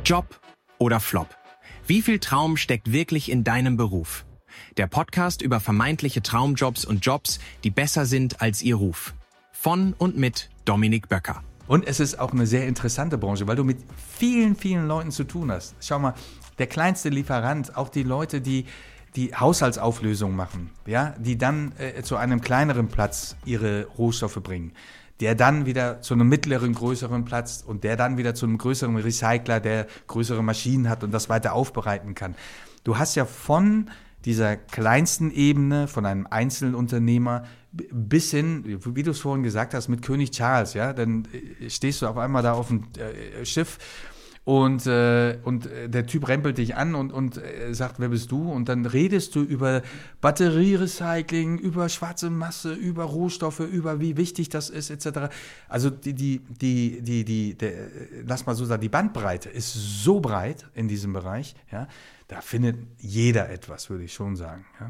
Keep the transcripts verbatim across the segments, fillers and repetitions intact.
Job oder Flop? Wie viel Traum steckt wirklich in deinem Beruf? Der Podcast über vermeintliche Traumjobs und Jobs, die besser sind als ihr Ruf. Von und mit Dominik Böcker. Und es ist auch eine sehr interessante Branche, weil du mit vielen, vielen Leuten zu tun hast. Schau mal, der kleinste Lieferant, auch die Leute, die die Haushaltsauflösung machen, ja, die dann äh, zu einem kleineren Platz ihre Rohstoffe bringen, der dann wieder zu einem mittleren, größeren Platz und der dann wieder zu einem größeren Recycler, der größere Maschinen hat und das weiter aufbereiten kann. Du hast ja von dieser kleinsten Ebene, von einem Einzelunternehmer bis hin, wie du es vorhin gesagt hast, mit König Charles, ja, dann stehst du auf einmal da auf dem äh, Schiff und, äh, und der Typ rempelt dich an und, und äh, sagt, wer bist du? Und dann redest du über Batterierecycling, über schwarze Masse, über Rohstoffe, über wie wichtig das ist, et cetera. Also die, die, die, die, die der, lass mal so sagen, die Bandbreite ist so breit in diesem Bereich, ja, da findet jeder etwas, würde ich schon sagen, ja.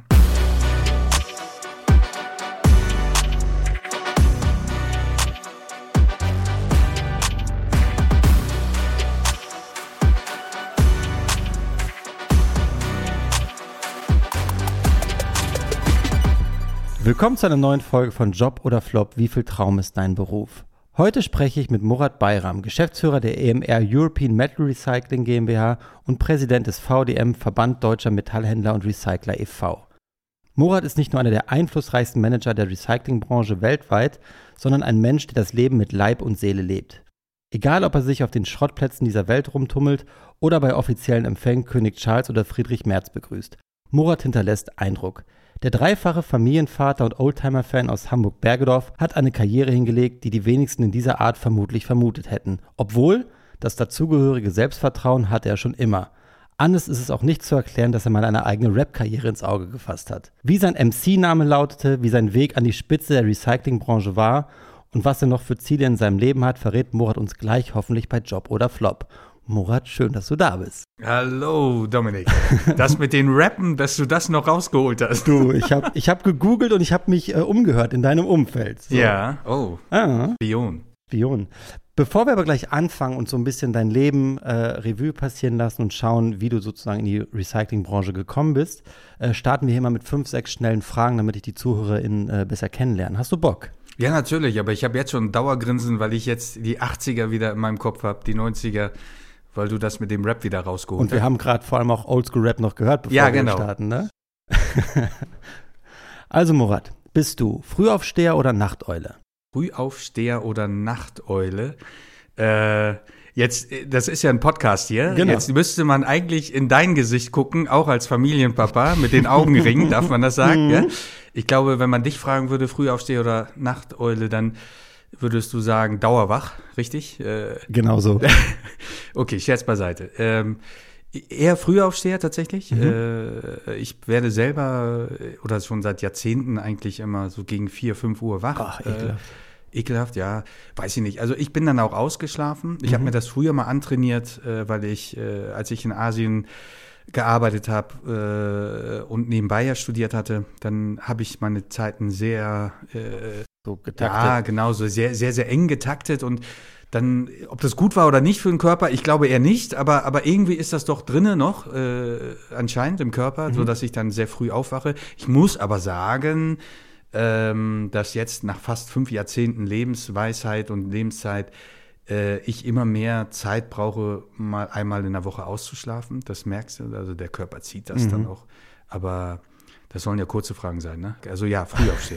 Willkommen zu einer neuen Folge von Job oder Flop, wie viel Traum ist dein Beruf? Heute spreche ich mit Murat Bayram, Geschäftsführer der E M R European Metal Recycling GmbH und Präsident des V D M, Verband Deutscher Metallhändler und Recycler e V Murat ist nicht nur einer der einflussreichsten Manager der Recyclingbranche weltweit, sondern ein Mensch, der das Leben mit Leib und Seele lebt. Egal, ob er sich auf den Schrottplätzen dieser Welt rumtummelt oder bei offiziellen Empfängen König Charles oder Friedrich Merz begrüßt. Murat hinterlässt Eindruck. Der dreifache Familienvater und Oldtimer-Fan aus Hamburg-Bergedorf hat eine Karriere hingelegt, die die wenigsten in dieser Art vermutlich vermutet hätten. Obwohl, das dazugehörige Selbstvertrauen hatte er schon immer. Anders ist es auch nicht zu erklären, dass er mal eine eigene Rap-Karriere ins Auge gefasst hat. Wie sein M C-Name lautete, wie sein Weg an die Spitze der Recyclingbranche war und was er noch für Ziele in seinem Leben hat, verrät Murat uns gleich hoffentlich bei Job oder Flop. Murat, schön, dass du da bist. Hallo, Dominik. Das mit den Rappen, dass du das noch rausgeholt hast. Du, ich habe ich hab gegoogelt und ich habe mich äh, umgehört in deinem Umfeld. So. Ja, oh, ah. Spion. Spion. Bevor wir aber gleich anfangen und so ein bisschen dein Leben äh, Revue passieren lassen und schauen, wie du sozusagen in die Recyclingbranche gekommen bist, äh, starten wir hier mal mit fünf, sechs schnellen Fragen, damit ich die ZuhörerInnen äh, besser kennenlernen. Hast du Bock? Ja, natürlich, aber ich habe jetzt schon ein Dauergrinsen, weil ich jetzt die achtziger wieder in meinem Kopf habe, die neunziger, weil du das mit dem Rap wieder rausgeholt hast. Und wir haben gerade vor allem auch Oldschool-Rap noch gehört, bevor ja, wir genau. starten, ne? Also Murat, bist du Frühaufsteher oder Nachteule? Frühaufsteher oder Nachteule? Äh, jetzt, das ist ja ein Podcast hier. Genau. Jetzt müsste man eigentlich in dein Gesicht gucken, auch als Familienpapa mit den Augenringen, darf man das sagen? Ja? Ich glaube, wenn man dich fragen würde, Frühaufsteher oder Nachteule, dann würdest du sagen, dauerwach, richtig? Äh, genau so. Okay, Scherz beiseite. Ähm, eher Frühaufsteher tatsächlich. Mhm. Äh, ich werde selber, oder schon seit Jahrzehnten eigentlich immer so gegen vier, fünf Uhr wach. Ach, ekelhaft. Äh, ekelhaft, ja, weiß ich nicht. Also ich bin dann auch ausgeschlafen. Ich mhm. habe mir das früher mal antrainiert, äh, weil ich, äh, als ich in Asien gearbeitet habe äh, und nebenbei ja studiert hatte, dann habe ich meine Zeiten sehr äh, so getaktet. Ja, genau, so sehr, sehr, sehr eng getaktet und dann, ob das gut war oder nicht für den Körper, ich glaube eher nicht, aber, aber irgendwie ist das doch drinnen noch, äh, anscheinend im Körper, mhm. so dass ich dann sehr früh aufwache. Ich muss aber sagen, ähm, dass jetzt nach fast fünf Jahrzehnten Lebensweisheit und Lebenszeit äh, ich immer mehr Zeit brauche, mal einmal in der Woche auszuschlafen. Das merkst du, also der Körper zieht das mhm. dann auch. Aber das sollen ja kurze Fragen sein, ne? Also ja, Frühaufsteher.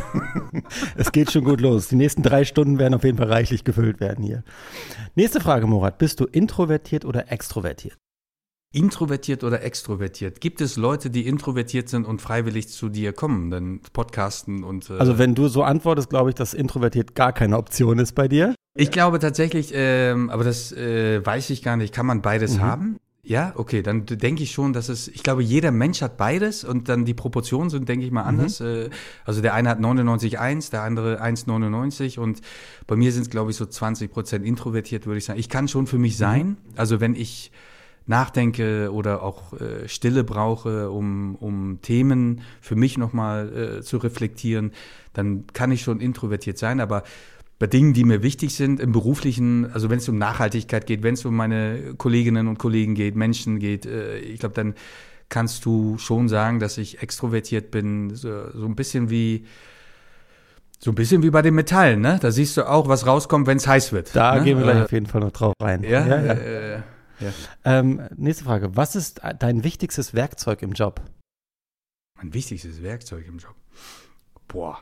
Es geht schon gut los. Die nächsten drei Stunden werden auf jeden Fall reichlich gefüllt werden hier. Nächste Frage, Murat. Bist du introvertiert oder extrovertiert? Introvertiert oder extrovertiert? Gibt es Leute, die introvertiert sind und freiwillig zu dir kommen, dann podcasten und... Äh Also wenn du so antwortest, glaube ich, dass introvertiert gar keine Option ist bei dir. Ich glaube tatsächlich, ähm, aber das äh, weiß ich gar nicht, kann man beides mhm. haben? Ja, okay, dann denke ich schon, dass es, ich glaube, jeder Mensch hat beides und dann die Proportionen sind, denke ich mal, anders. Mhm. Also der eine hat neunundneunzig Komma eins, der andere eins Komma neunundneunzig und bei mir sind es, glaube ich, so zwanzig Prozent introvertiert, würde ich sagen. Ich kann schon für mich sein, mhm. also wenn ich nachdenke oder auch äh, Stille brauche, um, um Themen für mich nochmal äh, zu reflektieren, dann kann ich schon introvertiert sein, aber bei Dingen, die mir wichtig sind im Beruflichen, also wenn es um Nachhaltigkeit geht, wenn es um meine Kolleginnen und Kollegen geht, Menschen geht, äh, ich glaube, dann kannst du schon sagen, dass ich extrovertiert bin, so, so ein bisschen wie so ein bisschen wie bei den Metallen, ne? Da siehst du auch, was rauskommt, wenn es heiß wird. Da ne? gehen wir gleich äh, auf jeden Fall noch drauf rein. Ja, ja, ja. Äh, ja. Ähm, nächste Frage. Was ist dein wichtigstes Werkzeug im Job? Mein wichtigstes Werkzeug im Job? Boah.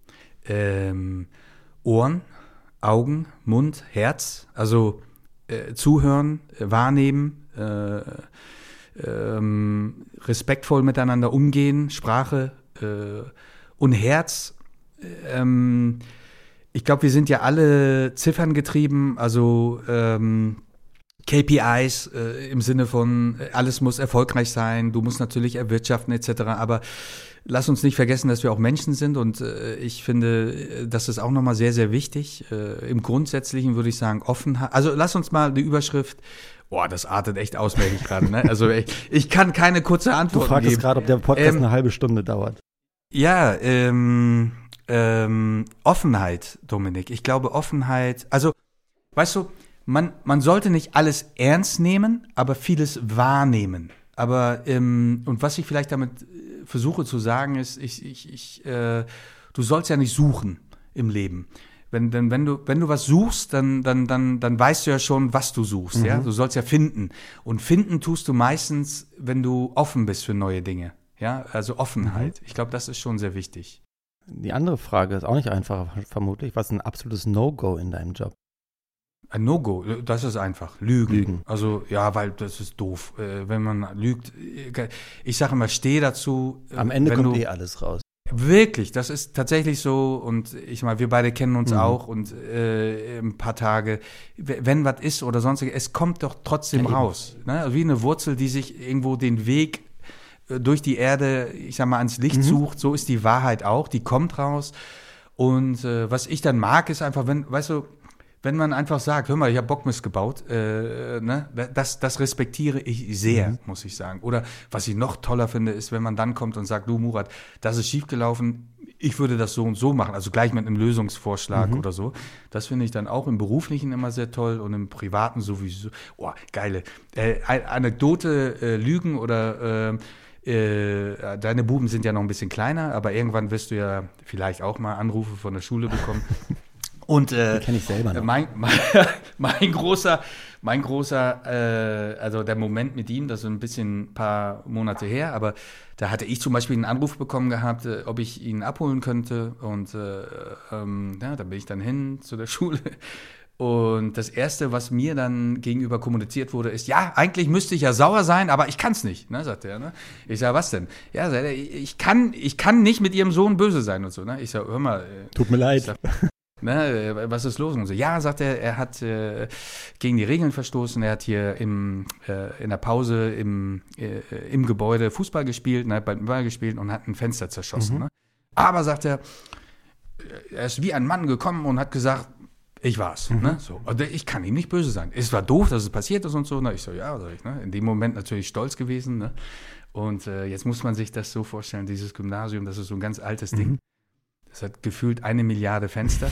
Ähm, Ohren, Augen, Mund, Herz. Also äh, zuhören, äh, wahrnehmen, äh, ähm, respektvoll miteinander umgehen, Sprache äh, und Herz. Ähm, ich glaube, wir sind ja alle zifferngetrieben, also ähm, K P Is äh, im Sinne von, alles muss erfolgreich sein, du musst natürlich erwirtschaften et cetera. Aber lass uns nicht vergessen, dass wir auch Menschen sind und äh, ich finde, das ist auch nochmal sehr, sehr wichtig. Äh, Im Grundsätzlichen würde ich sagen, Offenheit. Also lass uns mal die Überschrift, boah, das artet echt aus, merke ich gerade. Ne? Also ich, ich kann keine kurze Antwort geben. Du fragst gerade, ob der Podcast ähm, eine halbe Stunde dauert. Ja, ähm, ähm, Offenheit, Dominik. Ich glaube, Offenheit, also, weißt du, man, man sollte nicht alles ernst nehmen, aber vieles wahrnehmen. Aber, ähm, und was ich vielleicht damit versuche zu sagen, ist, ich, ich, ich, äh, du sollst ja nicht suchen im Leben. Wenn, denn, wenn, du, wenn du was suchst, dann, dann, dann, dann weißt du ja schon, was du suchst. Mhm. Ja? Du sollst ja finden. Und finden tust du meistens, wenn du offen bist für neue Dinge. Ja? Also Offenheit. Mhm. Ich glaube, das ist schon sehr wichtig. Die andere Frage ist auch nicht einfach, vermutlich. Was ist ein absolutes No-Go in deinem Job? Ein No-Go, das ist einfach. Lügen. Lügen. Also, ja, weil das ist doof. Äh, wenn man lügt, ich sage immer, steh dazu. Am Ende wenn kommt du, eh alles raus. Wirklich, das ist tatsächlich so. Und ich meine, wir beide kennen uns mhm. auch. Und äh, ein paar Tage, wenn was ist oder sonstiges, es kommt doch trotzdem ja, raus. Ne? Wie eine Wurzel, die sich irgendwo den Weg durch die Erde, ich sag mal, ans Licht mhm. sucht, so ist die Wahrheit auch, die kommt raus. Und äh, was ich dann mag, ist einfach, wenn, weißt du, wenn man einfach sagt, hör mal, ich habe Bockmist gebaut, äh, ne, das, das respektiere ich sehr, mhm. muss ich sagen. Oder was ich noch toller finde, ist, wenn man dann kommt und sagt, du Murat, das ist schiefgelaufen, ich würde das so und so machen, also gleich mit einem Lösungsvorschlag mhm. oder so. Das finde ich dann auch im Beruflichen immer sehr toll und im Privaten sowieso. Oh, geile äh, Anekdote, äh, Lügen oder äh, Äh, deine Buben sind ja noch ein bisschen kleiner, aber irgendwann wirst du ja vielleicht auch mal Anrufe von der Schule bekommen. Und äh, die kenne ich selber noch. Mein, mein, mein großer, mein großer, äh, also der Moment mit ihm, das ist ein bisschen ein paar Monate her, aber da hatte ich zum Beispiel einen Anruf bekommen gehabt, äh, ob ich ihn abholen könnte. Und äh, ähm, ja, da bin ich dann hin zu der Schule. Und das Erste, was mir dann gegenüber kommuniziert wurde, ist, ja, eigentlich müsste ich ja sauer sein, aber ich kann es nicht, ne, sagt er. Ne? Ich sage, was denn? Ja, sagt er, ich kann, ich kann nicht mit ihrem Sohn böse sein und so. Ne? Ich sage, hör mal. Äh, Tut mir leid. Sag, ne, was ist los? Und so, ja, sagt er, er hat äh, gegen die Regeln verstoßen, er hat hier im, äh, in der Pause im, äh, im Gebäude Fußball gespielt, ne, beim Ball gespielt und hat ein Fenster zerschossen. Mhm. Ne? Aber, sagt er, er ist wie ein Mann gekommen und hat gesagt, ich war's. Mhm. Ne? So. Also ich kann ihm nicht böse sein. Es war doof, dass es passiert ist und so. Na, ich so, ja, sag ich. Ne? In dem Moment natürlich stolz gewesen. Ne? Und äh, jetzt muss man sich das so vorstellen, dieses Gymnasium, das ist so ein ganz altes mhm. Ding. Das hat gefühlt eine Milliarde Fenster.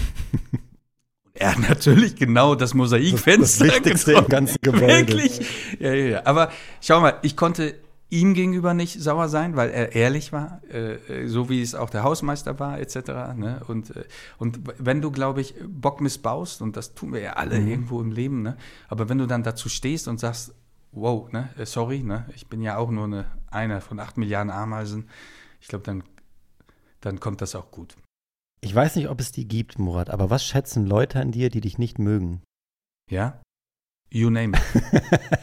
Er hat natürlich genau das Mosaikfenster. Das Wichtigste im ganzen Gebäude. Wirklich? Ja, ja, ja. Aber schau mal, ich konnte ihm gegenüber nicht sauer sein, weil er ehrlich war, äh, so wie es auch der Hausmeister war, et cetera. Ne? Und, äh, und wenn du, glaube ich, Bock missbaust, und das tun wir ja alle mhm. irgendwo im Leben, ne? Aber wenn du dann dazu stehst und sagst, wow, ne, sorry, ne, ich bin ja auch nur eine, einer von acht Milliarden Ameisen, ich glaube, dann, dann kommt das auch gut. Ich weiß nicht, ob es die gibt, Murat, aber was schätzen Leute an dir, die dich nicht mögen? Ja? You name it.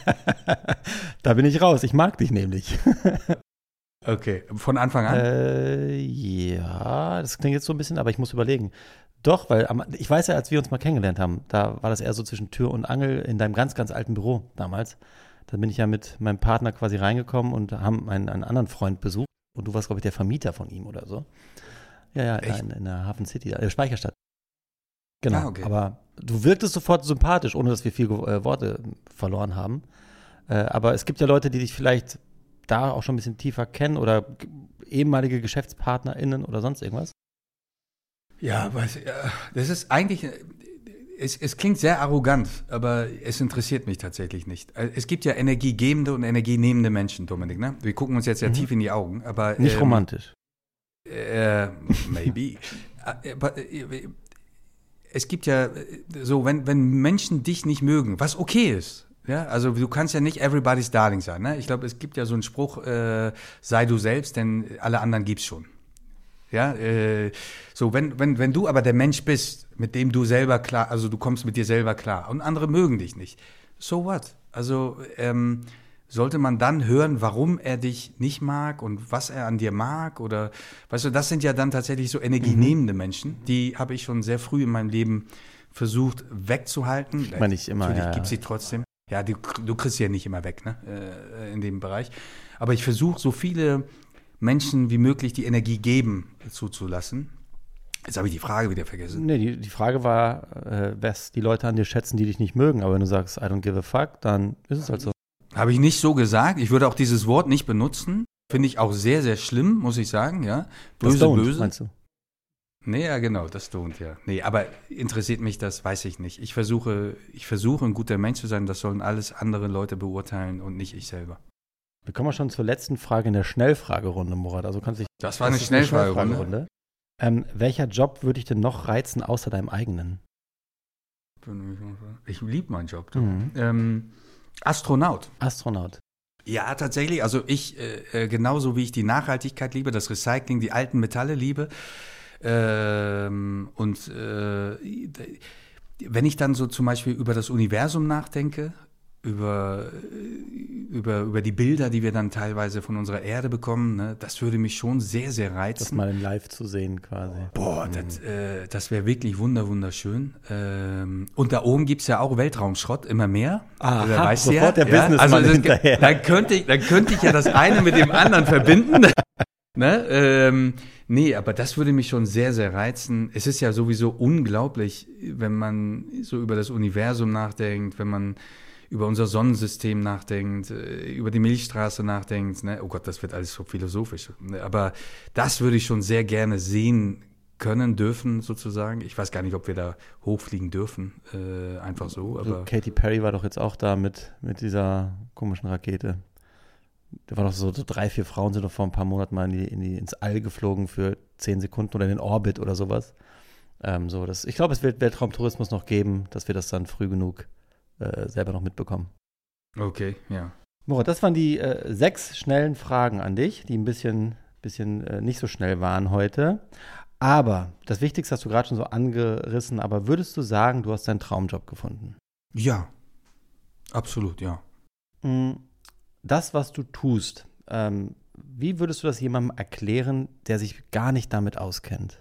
Da bin ich raus. Ich mag dich nämlich. Okay, von Anfang an? Äh, ja, das klingt jetzt so ein bisschen, aber ich muss überlegen. Doch, weil am, ich weiß ja, als wir uns mal kennengelernt haben, da war das eher so zwischen Tür und Angel in deinem ganz, ganz alten Büro damals. Da bin ich ja mit meinem Partner quasi reingekommen und haben einen, einen anderen Freund besucht. Und du warst, glaube ich, der Vermieter von ihm oder so. Ja, ja, in, in der Hafen City, der Speicherstadt. Genau, ah, okay. Aber du wirktest sofort sympathisch, ohne dass wir viel äh, Worte verloren haben. Äh, aber es gibt ja Leute, die dich vielleicht da auch schon ein bisschen tiefer kennen oder g- ehemalige GeschäftspartnerInnen oder sonst irgendwas. Ja, weiß, ja, das ist eigentlich, es, es klingt sehr arrogant, aber es interessiert mich tatsächlich nicht. Es gibt ja energiegebende und energienehmende Menschen, Dominik, ne? Wir gucken uns jetzt ja mhm. tief in die Augen, aber... Nicht ähm, romantisch. Äh, maybe. aber, äh, es gibt ja so, wenn, wenn Menschen dich nicht mögen, was okay ist, ja, also du kannst ja nicht everybody's darling sein, ne? Ich glaube, es gibt ja so einen Spruch, äh, sei du selbst, denn alle anderen gibt's schon. Ja, äh, so, wenn, wenn, wenn du aber der Mensch bist, mit dem du selber klar, also du kommst mit dir selber klar und andere mögen dich nicht, so what? Also, ähm, sollte man dann hören, warum er dich nicht mag und was er an dir mag oder, weißt du, das sind ja dann tatsächlich so energienehmende mhm. Menschen, die habe ich schon sehr früh in meinem Leben versucht wegzuhalten. Ich meine nicht immer, Natürlich ja. gibt es sie trotzdem. Ja, du, du kriegst sie ja nicht immer weg, ne, äh, in dem Bereich. Aber ich versuche, so viele Menschen wie möglich die Energie geben zuzulassen. Jetzt habe ich die Frage wieder vergessen. Nee, die, die Frage war, äh, was die Leute an dir schätzen, die dich nicht mögen. Aber wenn du sagst, I don't give a fuck, dann ist es halt so. Habe ich nicht so gesagt. Ich würde auch dieses Wort nicht benutzen. Finde ich auch sehr, sehr schlimm, muss ich sagen, ja. Böse, das don't, böse. Meinst du? Nee, ja, genau, das don't, ja. Nee, aber interessiert mich das, weiß ich nicht. Ich versuche, ich versuche, ein guter Mensch zu sein. Das sollen alles andere Leute beurteilen und nicht ich selber. Wir kommen schon zur letzten Frage in der Schnellfragerunde, Murat. Also kannst dich, das war eine das Schnellfragerunde. Schnellfragerunde. Ähm, welcher Job würde dich denn noch reizen, außer deinem eigenen? Ich liebe meinen Job. Mhm. Ähm, Astronaut. Astronaut. Ja, tatsächlich. Also ich, äh, genauso wie ich die Nachhaltigkeit liebe, das Recycling, die alten Metalle liebe. Ähm, und äh, wenn ich dann so zum Beispiel über das Universum nachdenke, über, über, über die Bilder, die wir dann teilweise von unserer Erde bekommen, ne, das würde mich schon sehr, sehr reizen. Das mal in live zu sehen quasi. Boah, das, äh, das wäre wirklich wunder, wunderschön. Ähm, und da oben gibt's ja auch Weltraumschrott, immer mehr. Ah, da weißt sofort ja, der ja, Businessmann also das, hinterher. Dann könnte, ich, dann könnte ich ja das eine mit dem anderen verbinden. Ne? Ähm, nee, aber das würde mich schon sehr, sehr reizen. Es ist ja sowieso unglaublich, wenn man so über das Universum nachdenkt, wenn man über unser Sonnensystem nachdenkt, über die Milchstraße nachdenkt. Ne? Oh Gott, das wird alles so philosophisch. Aber das würde ich schon sehr gerne sehen können, dürfen sozusagen. Ich weiß gar nicht, ob wir da hochfliegen dürfen, äh, einfach so. Aber so, Katy Perry war doch jetzt auch da mit, mit dieser komischen Rakete. Da war doch so, so drei, vier Frauen sind doch vor ein paar Monaten mal in die, in die, ins All geflogen für zehn Sekunden oder in den Orbit oder sowas. Ähm, so, das, ich glaube, es wird Weltraumtourismus noch geben, dass wir das dann früh genug äh, selber noch mitbekommen. Okay, ja. Murat, das waren die äh, sechs schnellen Fragen an dich, die ein bisschen, bisschen äh, nicht so schnell waren heute. Aber das Wichtigste hast du gerade schon so angerissen, aber würdest du sagen, du hast deinen Traumjob gefunden? Ja, absolut, ja. Das, was du tust, ähm, wie würdest du das jemandem erklären, der sich gar nicht damit auskennt?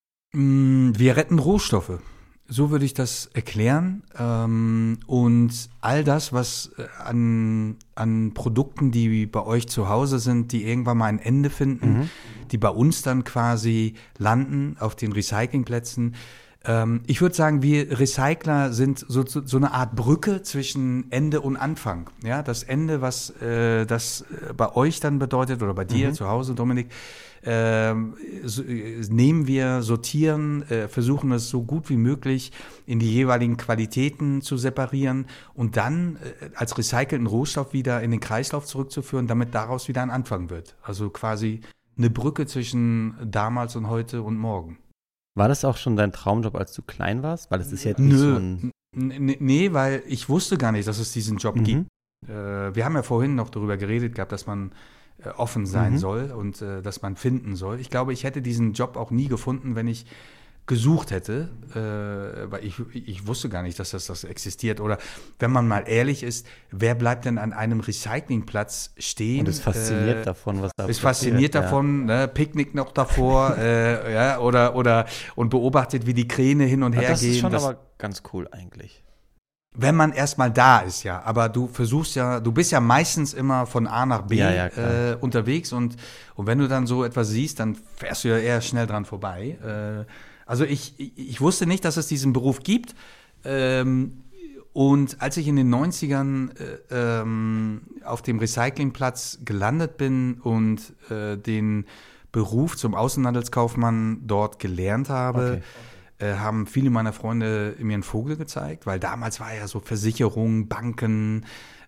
Wir retten Rohstoffe. So würde ich das erklären. Und all das, was an, an Produkten, die bei euch zu Hause sind, die irgendwann mal ein Ende finden, mhm. die bei uns dann quasi landen auf den Recyclingplätzen. Ich würde sagen, wir Recycler sind so, so, so eine Art Brücke zwischen Ende und Anfang. Ja, das Ende, was äh, das bei euch dann bedeutet oder bei dir mhm. zu Hause, Dominik, äh, so, nehmen wir, sortieren, äh, versuchen es so gut wie möglich in die jeweiligen Qualitäten zu separieren und dann äh, als recycelten Rohstoff wieder in den Kreislauf zurückzuführen, damit daraus wieder ein Anfang wird. Also quasi eine Brücke zwischen damals und heute und morgen. War das auch schon dein Traumjob, als du klein warst? Weil es ist jetzt nicht Nö, so ein... N- nee, weil ich wusste gar nicht, dass es diesen Job Mhm. gibt. Äh, wir haben ja vorhin noch darüber geredet gehabt, dass man äh, offen sein Mhm. soll und äh, dass man finden soll. Ich glaube, ich hätte diesen Job auch nie gefunden, wenn ich gesucht hätte, äh, weil ich, ich wusste gar nicht, dass das, das existiert. Oder wenn man mal ehrlich ist, wer bleibt denn an einem Recyclingplatz stehen? Und ist fasziniert äh, davon, was da Ist passiert, fasziniert ja. davon, ne, Picknick noch davor, äh, ja, oder, oder und beobachtet, wie die Kräne hin und Ja, her das gehen. ist schon Das- aber ganz cool eigentlich. Wenn man erstmal da ist, ja. Aber du versuchst ja, du bist ja meistens immer von A nach B Ja, ja, klar. äh, unterwegs und, und wenn du dann so etwas siehst, dann fährst du ja eher schnell dran vorbei. Äh, also ich, ich, ich wusste nicht, dass es diesen Beruf gibt. Ähm, und als ich in den neunzigern äh, ähm, auf dem Recyclingplatz gelandet bin und äh, den Beruf zum Außenhandelskaufmann dort gelernt habe, okay. äh, haben viele meiner Freunde mir einen Vogel gezeigt, weil damals war ja so Versicherung, Banken,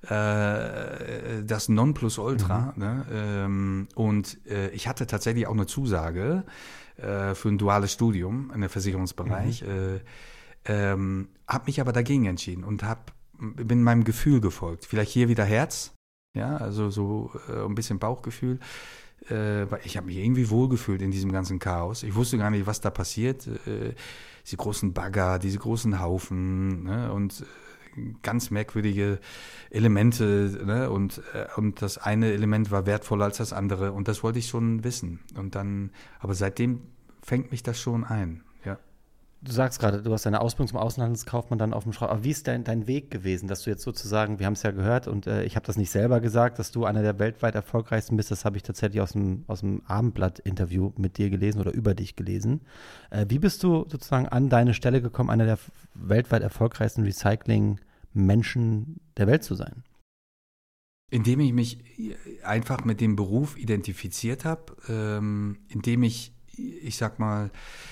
äh, das Nonplusultra. Mhm. Ne? Ähm, und äh, ich hatte tatsächlich auch eine Zusage äh, für ein duales Studium in der Versicherungsbereich. Mhm. Äh, ähm, habe mich aber dagegen entschieden und hab, bin meinem Gefühl gefolgt. Vielleicht hier wieder Herz, ja, also so äh, ein bisschen Bauchgefühl. Äh, weil ich habe mich irgendwie wohlgefühlt in diesem ganzen Chaos. Ich wusste gar nicht, was da passiert. Äh, diese großen Bagger, diese großen Haufen, ne, und äh, ganz merkwürdige Elemente. Ne, und, äh, und das eine Element war wertvoller als das andere. Und das wollte ich schon wissen. Und dann, aber seitdem fängt mich das schon ein. Ja. Du sagst gerade, du hast deine Ausbildung zum Außenhandelskaufmann dann auf dem Schraub. Aber wie ist dein, dein Weg gewesen, dass du jetzt sozusagen, wir haben es ja gehört und äh, ich habe das nicht selber gesagt, dass du einer der weltweit erfolgreichsten bist. Das habe ich tatsächlich aus dem, aus dem Abendblatt-Interview mit dir gelesen oder über dich gelesen. Äh, wie bist du sozusagen an deine Stelle gekommen, einer der weltweit erfolgreichsten Recycling-Menschen der Welt zu sein? Indem ich mich einfach mit dem Beruf identifiziert habe, ähm, indem ich, ich sag mal,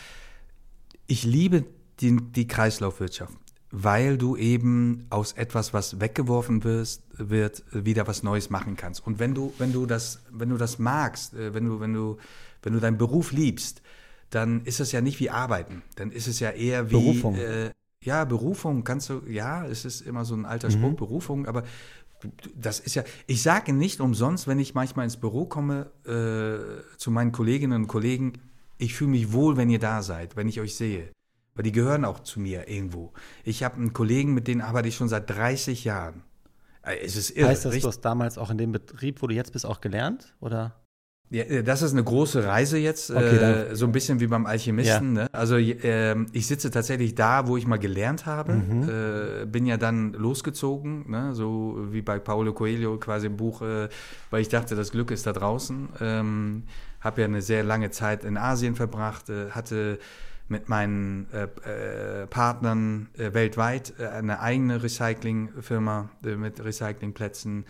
ich liebe die, die Kreislaufwirtschaft, weil du eben aus etwas, was weggeworfen wirst, wird, wieder was Neues machen kannst. Und wenn du, wenn du das, wenn du das magst, wenn du, wenn du, wenn du deinen Beruf liebst, dann ist es ja nicht wie Arbeiten. Dann ist es ja eher wie Berufung. Äh, ja, Berufung kannst du, ja, es ist immer so ein alter Spruch, mhm. Berufung, aber das ist ja, ich sage nicht umsonst, wenn ich manchmal ins Büro komme, äh, zu meinen Kolleginnen und Kollegen, ich fühle mich wohl, wenn ihr da seid, wenn ich euch sehe. Weil die gehören auch zu mir irgendwo. Ich habe einen Kollegen, mit dem arbeite ich schon seit dreißig Jahren. Es ist irre. Heißt das, du hast damals auch in dem Betrieb, wo du jetzt bist, auch gelernt? Oder? Ja, das ist eine große Reise jetzt, okay, äh, so ein bisschen wie beim Alchemisten. Ja. Ne? Also äh, ich sitze tatsächlich da, wo ich mal gelernt habe, mhm. äh, bin ja dann losgezogen, ne? So wie bei Paulo Coelho quasi im Buch, äh, weil ich dachte, das Glück ist da draußen. Ähm, habe ja eine sehr lange Zeit in Asien verbracht, äh, hatte mit meinen äh, äh, Partnern äh, weltweit äh, eine eigene Recyclingfirma äh, mit Recyclingplätzen.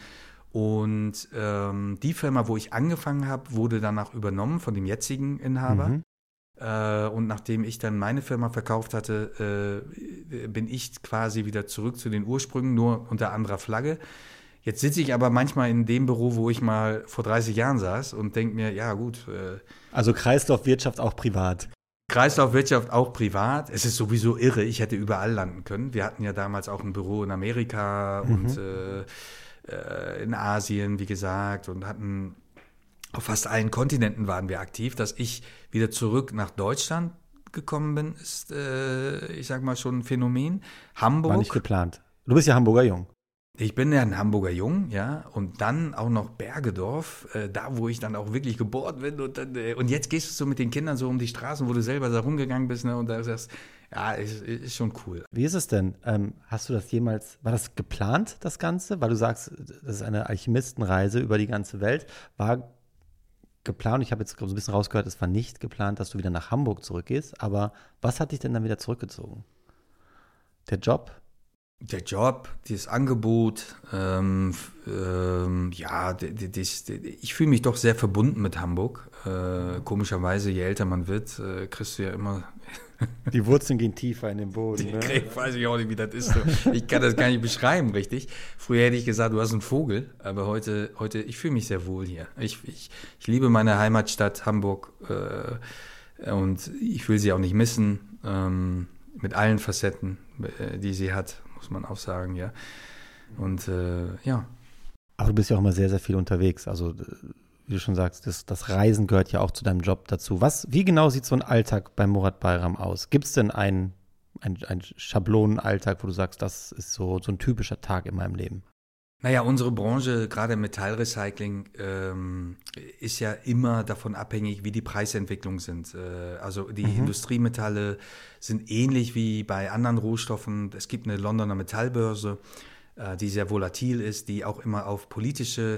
Und ähm, die Firma, wo ich angefangen habe, wurde danach übernommen von dem jetzigen Inhaber. Mhm. Äh, und nachdem ich dann meine Firma verkauft hatte, äh, bin ich quasi wieder zurück zu den Ursprüngen, nur unter anderer Flagge. Jetzt sitze ich aber manchmal in dem Büro, wo ich mal vor dreißig Jahren saß und denke mir, ja gut. Äh, also Kreislaufwirtschaft auch privat. Kreislaufwirtschaft auch privat. Es ist sowieso irre, ich hätte überall landen können. Wir hatten ja damals auch ein Büro in Amerika mhm. und äh, in Asien, wie gesagt, und hatten auf fast allen Kontinenten waren wir aktiv. Dass ich wieder zurück nach Deutschland gekommen bin, ist, äh, ich sag mal, schon ein Phänomen. Hamburg. War nicht geplant. Du bist ja Hamburger Jung. Ich bin ja ein Hamburger Jung, ja, und dann auch noch Bergedorf, äh, da wo ich dann auch wirklich geboren bin. Und, dann, äh, und jetzt gehst du so mit den Kindern so um die Straßen, wo du selber da rumgegangen bist, ne, und da sagst, ja, ist, ist schon cool. Wie ist es denn? Ähm, hast du das jemals, war das geplant, das Ganze? Weil du sagst, das ist eine Alchemistenreise über die ganze Welt. War geplant, ich habe jetzt so ein bisschen rausgehört, es war nicht geplant, dass du wieder nach Hamburg zurückgehst. Aber was hat dich denn dann wieder zurückgezogen? Der Job? Der Job, dieses Angebot, ähm, ähm, ja, d- d- d- ich fühle mich doch sehr verbunden mit Hamburg. Äh, komischerweise, je älter man wird, äh, kriegst du ja immer... Die Wurzeln gehen tiefer in den Boden. Die ne? Krieg, weiß ich auch nicht, wie das ist. Ich kann das gar nicht beschreiben, richtig. Früher hätte ich gesagt, du hast einen Vogel, aber heute, heute ich fühle mich sehr wohl hier. Ich, ich, ich liebe meine Heimatstadt Hamburg äh, und ich will sie auch nicht missen, ähm, mit allen Facetten, äh, die sie hat, muss man auch sagen, ja. Und äh, ja. Aber du bist ja auch immer sehr, sehr viel unterwegs. Also wie du schon sagst, das, das Reisen gehört ja auch zu deinem Job dazu. Was, wie genau sieht so ein Alltag bei Murat Bayram aus? Gibt es denn einen ein, ein Schablonenalltag, wo du sagst, das ist so, so ein typischer Tag in meinem Leben? Naja, unsere Branche, gerade Metallrecycling, ähm, ist ja immer davon abhängig, wie die Preisentwicklungen sind. Äh, also die mhm. Industriemetalle sind ähnlich wie bei anderen Rohstoffen. Es gibt eine Londoner Metallbörse, äh, die sehr volatil ist, die auch immer auf politische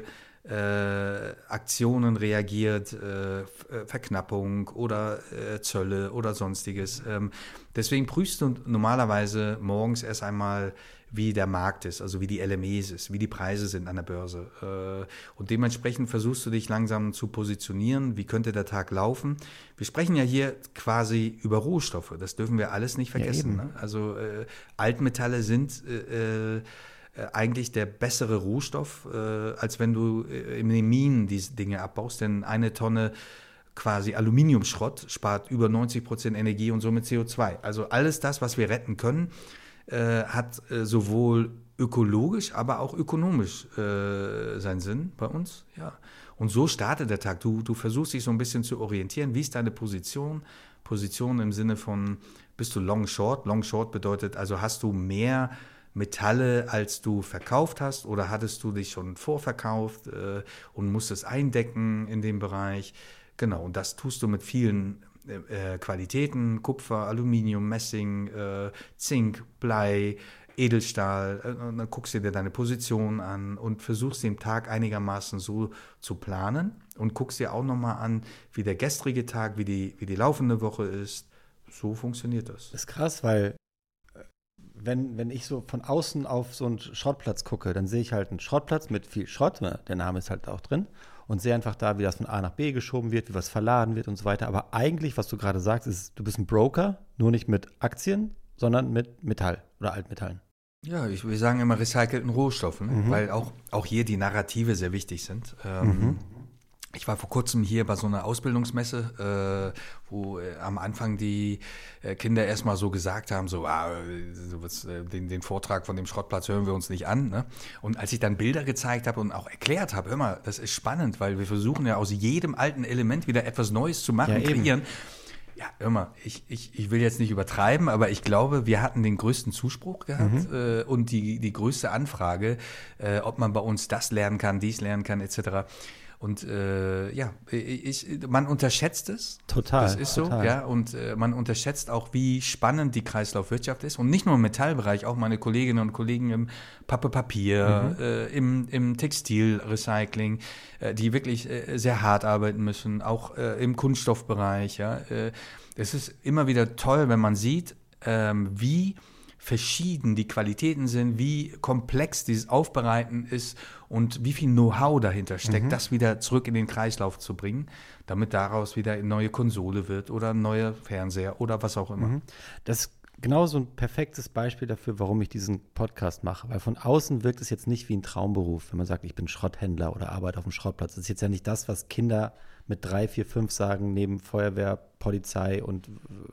äh, Aktionen reagiert, äh, Verknappung oder äh, Zölle oder sonstiges. Ähm, deswegen prüfst du normalerweise morgens erst einmal, wie der Markt ist, also wie die L M Es ist, wie die Preise sind an der Börse. Äh, und dementsprechend versuchst du dich langsam zu positionieren, wie könnte der Tag laufen. Wir sprechen ja hier quasi über Rohstoffe, das dürfen wir alles nicht vergessen. Ja, ne? Also äh, Altmetalle sind äh, äh, eigentlich der bessere Rohstoff, äh, als wenn du äh, in den Minen diese Dinge abbaust, denn eine Tonne quasi Aluminiumschrott spart über neunzig Prozent Energie und somit C O zwei. Also alles das, was wir retten können, äh, hat äh, sowohl ökologisch, aber auch ökonomisch äh, seinen Sinn bei uns. Ja. Und so startet der Tag. Du, du versuchst dich so ein bisschen zu orientieren. Wie ist deine Position? Position im Sinne von, bist du long short? Long short bedeutet also, hast du mehr Metalle, als du verkauft hast, oder hattest du dich schon vorverkauft äh, und musstest eindecken in dem Bereich? Genau, und das tust du mit vielen äh, Qualitäten, Kupfer, Aluminium, Messing, äh, Zink, Blei, Edelstahl. Äh, und dann guckst du dir deine Position an und versuchst den Tag einigermaßen so zu planen und guckst dir auch nochmal an, wie der gestrige Tag, wie die, wie die laufende Woche ist. So funktioniert das. Das ist krass, weil wenn, wenn ich so von außen auf so einen Schrottplatz gucke, dann sehe ich halt einen Schrottplatz mit viel Schrott, der Name ist halt auch drin, und sehe einfach da, wie das von A nach B geschoben wird, wie was verladen wird und so weiter. Aber eigentlich, was du gerade sagst, ist, du bist ein Broker, nur nicht mit Aktien, sondern mit Metall oder Altmetallen. Ja, ich, wir sagen immer recycelten Rohstoffen, mhm. weil auch, auch hier die Narrative sehr wichtig sind. Ähm, mhm. Ich war vor kurzem hier bei so einer Ausbildungsmesse, äh, wo äh, am Anfang die äh, Kinder erstmal so gesagt haben, so, ah, so was, äh, den, den Vortrag von dem Schrottplatz hören wir uns nicht an. Ne? Und als ich dann Bilder gezeigt habe und auch erklärt habe, hör mal, das ist spannend, weil wir versuchen ja aus jedem alten Element wieder etwas Neues zu machen, ja, kreieren. Ja, hör mal, ich, ich, ich will jetzt nicht übertreiben, aber ich glaube, wir hatten den größten Zuspruch gehabt mhm. äh, und die, die größte Anfrage, äh, ob man bei uns das lernen kann, dies lernen kann, et cetera. Und äh, ja, ich, man unterschätzt es. Total. Das ist total. so, ja. Und äh, man unterschätzt auch, wie spannend die Kreislaufwirtschaft ist. Und nicht nur im Metallbereich, auch meine Kolleginnen und Kollegen im Pappe-Papier, mhm. äh, im, im Textilrecycling, äh, die wirklich äh, sehr hart arbeiten müssen, auch äh, im Kunststoffbereich. Ja. Äh, es ist immer wieder toll, wenn man sieht, ähm, wie verschieden die Qualitäten sind, wie komplex dieses Aufbereiten ist und wie viel Know-how dahinter steckt, mhm. das wieder zurück in den Kreislauf zu bringen, damit daraus wieder eine neue Konsole wird oder ein neuer Fernseher oder was auch immer. Mhm. Das ist genau so ein perfektes Beispiel dafür, warum ich diesen Podcast mache, weil von außen wirkt es jetzt nicht wie ein Traumberuf, wenn man sagt, ich bin Schrotthändler oder arbeite auf dem Schrottplatz. Das ist jetzt ja nicht das, was Kinder mit drei, vier, fünf sagen, neben Feuerwehr, Polizei und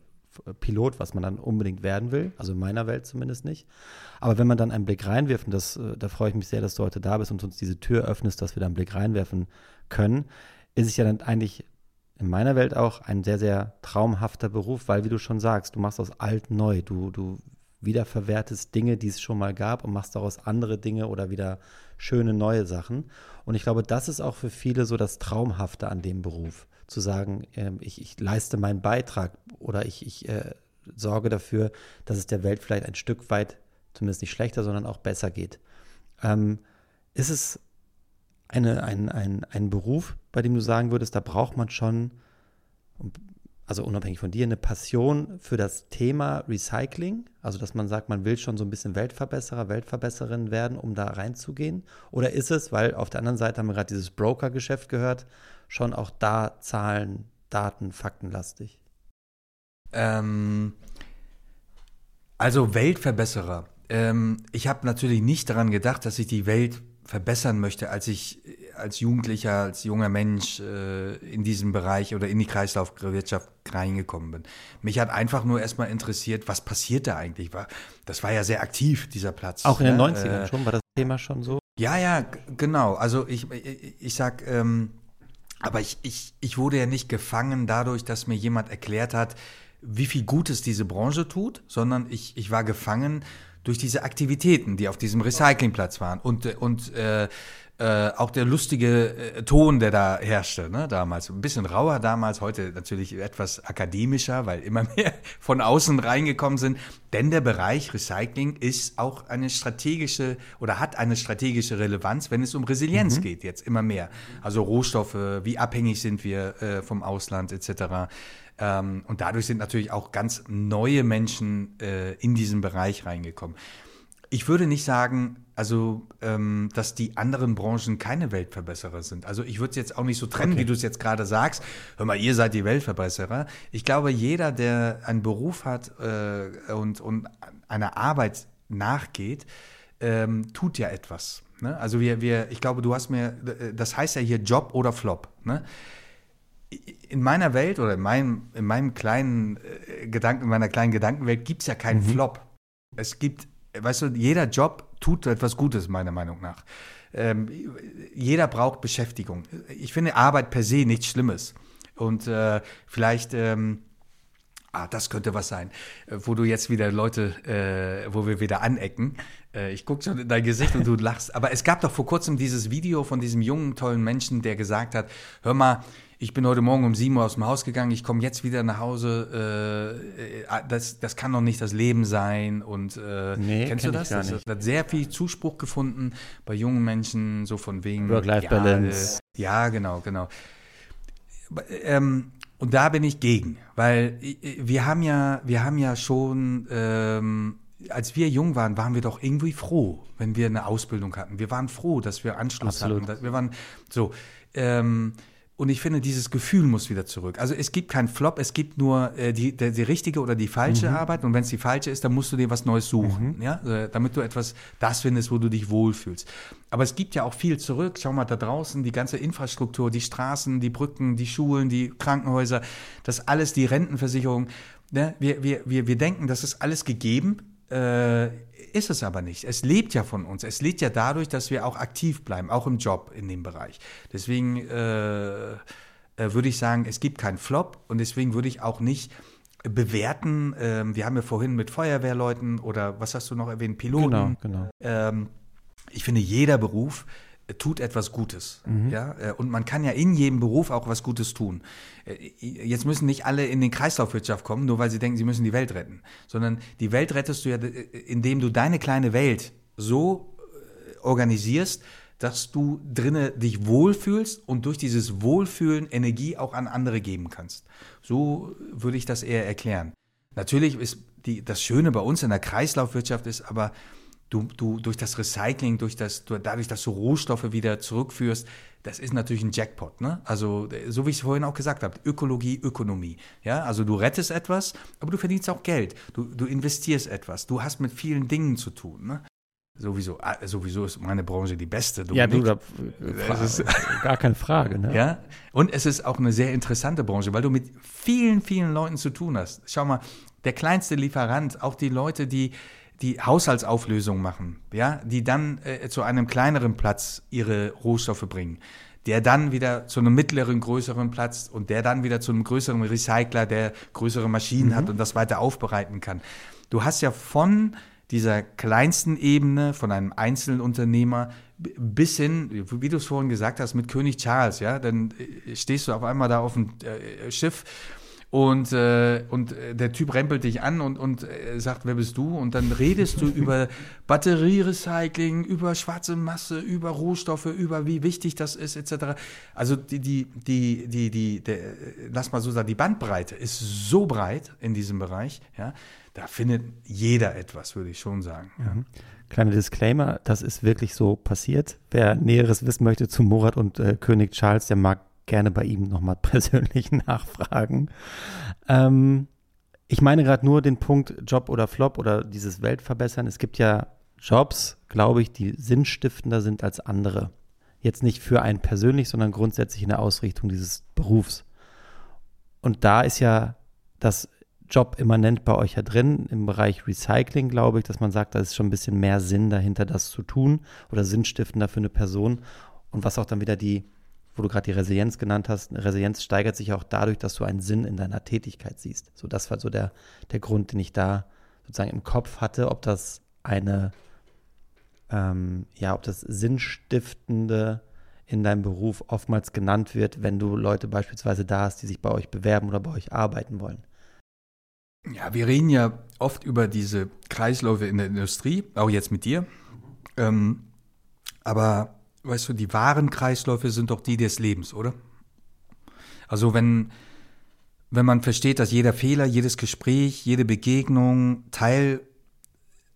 Pilot, was man dann unbedingt werden will, also in meiner Welt zumindest nicht. Aber wenn man dann einen Blick reinwirft, und das, da freue ich mich sehr, dass du heute da bist und uns diese Tür öffnest, dass wir da einen Blick reinwerfen können, ist es ja dann eigentlich in meiner Welt auch ein sehr, sehr traumhafter Beruf, weil, wie du schon sagst, du machst aus alt neu, du, du wiederverwertest Dinge, die es schon mal gab und machst daraus andere Dinge oder wieder schöne neue Sachen. Und ich glaube, das ist auch für viele so das Traumhafte an dem Beruf. Zu sagen, äh, ich, ich leiste meinen Beitrag oder ich, ich äh, sorge dafür, dass es der Welt vielleicht ein Stück weit, zumindest nicht schlechter, sondern auch besser geht. Ähm, ist es eine, ein, ein, ein Beruf, bei dem du sagen würdest, da braucht man schon, also unabhängig von dir, eine Passion für das Thema Recycling? Also dass man sagt, man will schon so ein bisschen Weltverbesserer, Weltverbesserin werden, um da reinzugehen? Oder ist es, weil auf der anderen Seite haben wir gerade dieses Broker-Geschäft gehört, schon auch da Zahlen, Daten, Faktenlastig? Ähm, also Weltverbesserer. Ähm, ich habe natürlich nicht daran gedacht, dass ich die Welt verbessern möchte, als ich als Jugendlicher, als junger Mensch äh, in diesem Bereich oder in die Kreislaufwirtschaft reingekommen bin. Mich hat einfach nur erstmal interessiert, was passiert da eigentlich? Das war ja sehr aktiv, dieser Platz. Auch in den ja, neunzigern äh, schon, war das Thema schon so? Ja, ja, g- genau. Also ich, ich, ich sag, ähm, aber ich, ich, ich wurde ja nicht gefangen dadurch, dass mir jemand erklärt hat, wie viel Gutes diese Branche tut, sondern ich, ich war gefangen durch diese Aktivitäten, die auf diesem Recyclingplatz waren und, und äh, äh, auch der lustige äh, Ton, der da herrschte, ne, damals. Ein bisschen rauer damals, heute natürlich etwas akademischer, weil immer mehr von außen reingekommen sind. Denn der Bereich Recycling ist auch eine strategische oder hat eine strategische Relevanz, wenn es um Resilienz mhm. geht, jetzt immer mehr. Also Rohstoffe, wie abhängig sind wir äh, vom Ausland et cetera. Ähm, und dadurch sind natürlich auch ganz neue Menschen äh, in diesen Bereich reingekommen. Ich würde nicht sagen, also, ähm, dass die anderen Branchen keine Weltverbesserer sind. Also ich würde es jetzt auch nicht so trennen, Okay. wie du es jetzt gerade sagst. Hör mal, ihr seid die Weltverbesserer. Ich glaube, jeder, der einen Beruf hat äh, und, und einer Arbeit nachgeht, ähm, tut ja etwas. Ne? Also wir, wir, ich glaube, du hast mir, das heißt ja hier Job oder Flop. Ne? In meiner Welt oder in meinem, in meinem kleinen äh, Gedanken, in meiner kleinen Gedankenwelt gibt es ja keinen Mhm. Flop. Es gibt, weißt du, jeder Job tut etwas Gutes, meiner Meinung nach. Ähm, jeder braucht Beschäftigung. Ich finde Arbeit per se nichts Schlimmes. Und äh, vielleicht, ähm, ah, das könnte was sein, äh, wo du jetzt wieder Leute, äh, wo wir wieder anecken. Äh, ich gucke schon in dein Gesicht und du lachst. Aber es gab doch vor kurzem dieses Video von diesem jungen, tollen Menschen, der gesagt hat, hör mal, ich bin heute Morgen um sieben Uhr aus dem Haus gegangen, ich komme jetzt wieder nach Hause, äh, das, das kann doch nicht das Leben sein. Und äh, Nee, kennst du kenn das? ich gar Das nicht. hat sehr viel Zuspruch gefunden bei jungen Menschen, so von wegen Work-Life-Balance. Ja, äh, ja, genau, genau. Ähm, und da bin ich gegen, weil äh, wir haben ja, wir haben ja schon, ähm, als wir jung waren, waren wir doch irgendwie froh, wenn wir eine Ausbildung hatten. Wir waren froh, dass wir Anschluss Absolut. hatten. Dass wir waren so. Ähm, Und ich finde, dieses Gefühl muss wieder zurück. Also es gibt keinen Flop, es gibt nur äh, die, die, die richtige oder die falsche Mhm. Arbeit. Und wenn es die falsche ist, dann musst du dir was Neues suchen, ja? äh, damit du etwas das findest, wo du dich wohlfühlst. Aber es gibt ja auch viel zurück. Schau mal da draußen, die ganze Infrastruktur, die Straßen, die Brücken, die Schulen, die Krankenhäuser, das alles, die Rentenversicherung. Ne? Wir, wir, wir, wir denken, das ist alles gegeben. Äh, ist es aber nicht. Es lebt ja von uns. Es lebt ja dadurch, dass wir auch aktiv bleiben, auch im Job in dem Bereich. Deswegen äh, äh, würde ich sagen, es gibt keinen Flop und deswegen würde ich auch nicht bewerten. Ähm, wir haben ja vorhin mit Feuerwehrleuten oder was hast du noch erwähnt, Piloten. Genau, genau. Ähm, ich finde, jeder Beruf äh, tut etwas Gutes. Mhm. Ja? Äh, Und man kann ja in jedem Beruf auch was Gutes tun. Äh, Jetzt müssen nicht alle in den Kreislaufwirtschaft kommen, nur weil sie denken, sie müssen die Welt retten. Sondern die Welt rettest du ja, äh, indem du deine kleine Welt so äh, organisierst, dass du drinnen dich wohlfühlst und durch dieses Wohlfühlen Energie auch an andere geben kannst. So würde ich das eher erklären. Natürlich ist die, das Schöne bei uns in der Kreislaufwirtschaft ist aber, Du, du durch das Recycling, durch das, du, dadurch, dass du Rohstoffe wieder zurückführst, das ist natürlich ein Jackpot. Ne? Also so wie ich es vorhin auch gesagt habe, Ökologie, Ökonomie. Ja? Also du rettest etwas, aber du verdienst auch Geld. Du, du investierst etwas. Du hast mit vielen Dingen zu tun. Ne? Sowieso, äh, sowieso ist meine Branche die beste. Ja, du, Dominik. da, Das ist- gar keine Frage. Ne? Ja, und es ist auch eine sehr interessante Branche, weil du mit vielen, vielen Leuten zu tun hast. Schau mal, der kleinste Lieferant, auch die Leute, die die Haushaltsauflösung machen, ja, die dann äh, zu einem kleineren Platz ihre Rohstoffe bringen, der dann wieder zu einem mittleren, größeren Platz und der dann wieder zu einem größeren Recycler, der größere Maschinen Mhm. hat und das weiter aufbereiten kann. Du hast ja von dieser kleinsten Ebene, von einem Einzelunternehmer b- bis hin, wie du es vorhin gesagt hast, mit König Charles, ja, dann äh, stehst du auf einmal da auf dem äh, Schiff und, äh, und äh, der Typ rempelt dich an und, und äh, sagt, wer bist du? Und dann redest du über Batterierecycling, über schwarze Masse, über Rohstoffe, über wie wichtig das ist, et cetera. Also die, die, die, die, die, der, lass mal so sagen, die Bandbreite ist so breit in diesem Bereich, ja, da findet jeder etwas, würde ich schon sagen. Ja. Kleiner Disclaimer, das ist wirklich so passiert. Wer Näheres wissen möchte zu Murat und äh, König Charles, der mag gerne bei ihm nochmal persönlich nachfragen. Ähm, ich meine gerade nur den Punkt Job oder Flop oder dieses Weltverbessern. Es gibt ja Jobs, glaube ich, die sinnstiftender sind als andere. Jetzt nicht für einen persönlich, sondern grundsätzlich in der Ausrichtung dieses Berufs. Und da ist ja das Job immanent bei euch ja drin, im Bereich Recycling, glaube ich, dass man sagt, da ist schon ein bisschen mehr Sinn dahinter, das zu tun oder sinnstiftender für eine Person. Und was auch dann wieder die, wo du gerade die Resilienz genannt hast, Resilienz steigert sich auch dadurch, dass du einen Sinn in deiner Tätigkeit siehst. So, das war so der, der Grund, den ich da sozusagen im Kopf hatte, ob das eine, ähm, ja, ob das Sinnstiftende in deinem Beruf oftmals genannt wird, wenn du Leute beispielsweise da hast, die sich bei euch bewerben oder bei euch arbeiten wollen. Ja, wir reden ja oft über diese Kreisläufe in der Industrie, auch jetzt mit dir. Ähm, aber weißt du, die wahren Kreisläufe sind doch die des Lebens, oder? Also wenn, wenn man versteht, dass jeder Fehler, jedes Gespräch, jede Begegnung Teil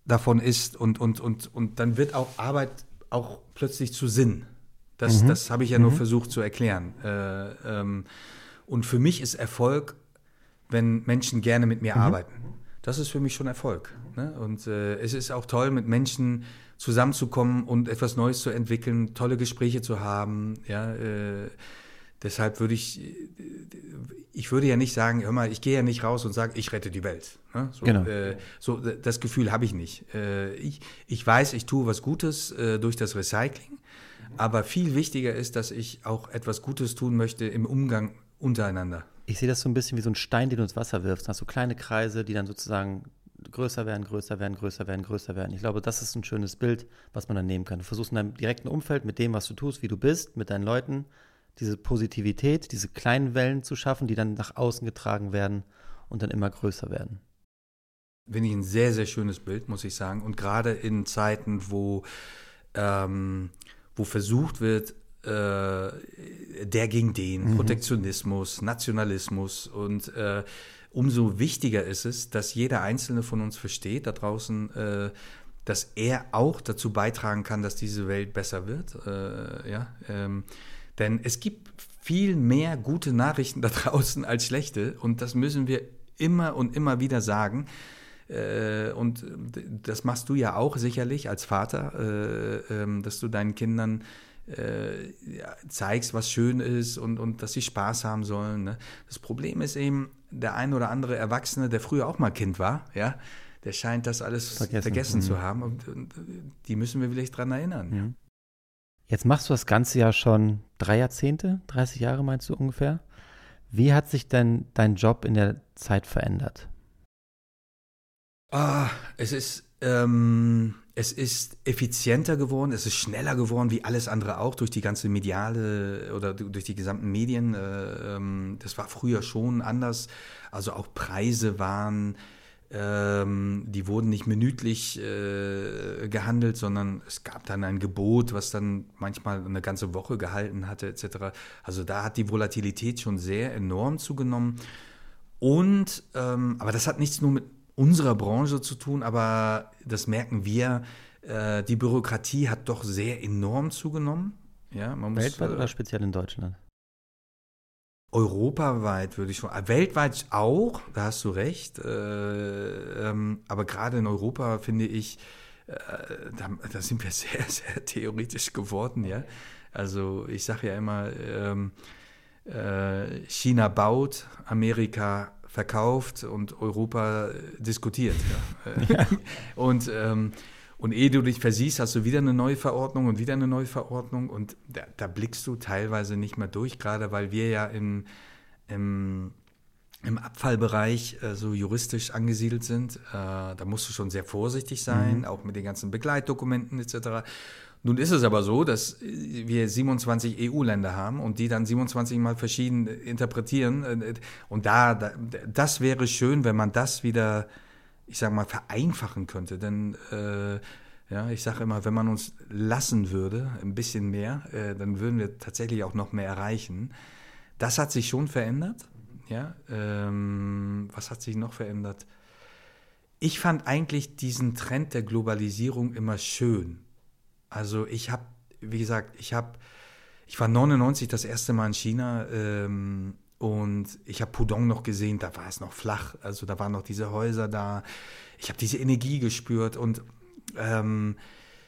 davon ist und, und, und, und dann wird auch Arbeit auch plötzlich zu Sinn. Das, Mhm. das habe ich ja nur mhm. versucht zu erklären. Äh, ähm, und für mich ist Erfolg, wenn Menschen gerne mit mir mhm. arbeiten. Das ist für mich schon Erfolg. Ne? Und äh, es ist auch toll, mit Menschen zusammenzukommen und etwas Neues zu entwickeln, tolle Gespräche zu haben. Ja, äh, deshalb würde ich, ich würde ja nicht sagen, hör mal, ich gehe ja nicht raus und sage, ich rette die Welt. Ne? So, genau. äh, so, das Gefühl habe ich nicht. Äh, ich, ich weiß, ich tue was Gutes äh, durch das Recycling, aber viel wichtiger ist, dass ich auch etwas Gutes tun möchte im Umgang untereinander. Ich sehe das so ein bisschen wie so ein Stein, den du ins Wasser wirfst. Du hast so kleine Kreise, die dann sozusagen größer werden, größer werden, größer werden, größer werden. Ich glaube, das ist ein schönes Bild, was man dann nehmen kann. Du versuchst in deinem direkten Umfeld mit dem, was du tust, wie du bist, mit deinen Leuten, diese Positivität, diese kleinen Wellen zu schaffen, die dann nach außen getragen werden und dann immer größer werden. Finde ich ein sehr, sehr schönes Bild, muss ich sagen. Und gerade in Zeiten, wo, ähm, wo versucht wird, äh, der gegen den, mhm. Protektionismus, Nationalismus und äh, umso wichtiger ist es, dass jeder Einzelne von uns versteht da draußen, äh, dass er auch dazu beitragen kann, dass diese Welt besser wird. Äh, ja, ähm, denn es gibt viel mehr gute Nachrichten da draußen als schlechte und das müssen wir immer und immer wieder sagen. Äh, und das machst du ja auch sicherlich als Vater, äh, äh, dass du deinen Kindern äh, ja, zeigst, was schön ist und, und dass sie Spaß haben sollen. Ne? Das Problem ist eben, der ein oder andere Erwachsene, der früher auch mal Kind war, ja, der scheint das alles vergessen, vergessen mhm. zu haben und, und die müssen wir vielleicht dran erinnern. Mhm. Ja. Jetzt machst du das Ganze ja schon drei Jahrzehnte, dreißig Jahre meinst du ungefähr. Wie hat sich denn dein Job in der Zeit verändert? Ah, es ist, ähm, es ist effizienter geworden, es ist schneller geworden, wie alles andere auch, durch die ganze mediale oder durch die gesamten Medien. Äh, ähm, das war früher schon anders. Also auch Preise waren, ähm, die wurden nicht minütlich äh, gehandelt, sondern es gab dann ein Gebot, was dann manchmal eine ganze Woche gehalten hatte, et cetera. Also da hat die Volatilität schon sehr enorm zugenommen. Und, ähm, aber das hat nichts nur mit unserer Branche zu tun, aber das merken wir, äh, die Bürokratie hat doch sehr enorm zugenommen. Ja, man muss, weltweit äh, oder speziell in Deutschland? Europaweit würde ich schon, weltweit auch, da hast du recht, äh, ähm, aber gerade in Europa finde ich, äh, da, da sind wir sehr, sehr theoretisch geworden, ja. Also ich sage ja immer, ähm, äh, China baut, Amerika verkauft und Europa diskutiert. Ja. Ja. und, ähm, und ehe du dich versiehst, hast du wieder eine neue Verordnung und wieder eine neue Verordnung und da, da blickst du teilweise nicht mehr durch, gerade weil wir ja im, im, im Abfallbereich äh, so juristisch angesiedelt sind. Äh, da musst du schon sehr vorsichtig sein, mhm. auch mit den ganzen Begleitdokumenten et cetera. Nun ist es aber so, dass wir siebenundzwanzig E U-Länder haben und die dann siebenundzwanzig Mal verschieden interpretieren. Und da, da, das wäre schön, wenn man das wieder, ich sage mal, vereinfachen könnte. Denn äh, ja, ich sage immer, wenn man uns lassen würde, ein bisschen mehr, äh, dann würden wir tatsächlich auch noch mehr erreichen. Das hat sich schon verändert. Ja, ähm, was hat sich noch verändert? Ich fand eigentlich diesen Trend der Globalisierung immer schön. Also ich habe, wie gesagt, ich habe, ich war neunundneunzig das erste Mal in China ähm, und ich habe Pudong noch gesehen, da war es noch flach, also da waren noch diese Häuser da. Ich habe diese Energie gespürt und, ähm,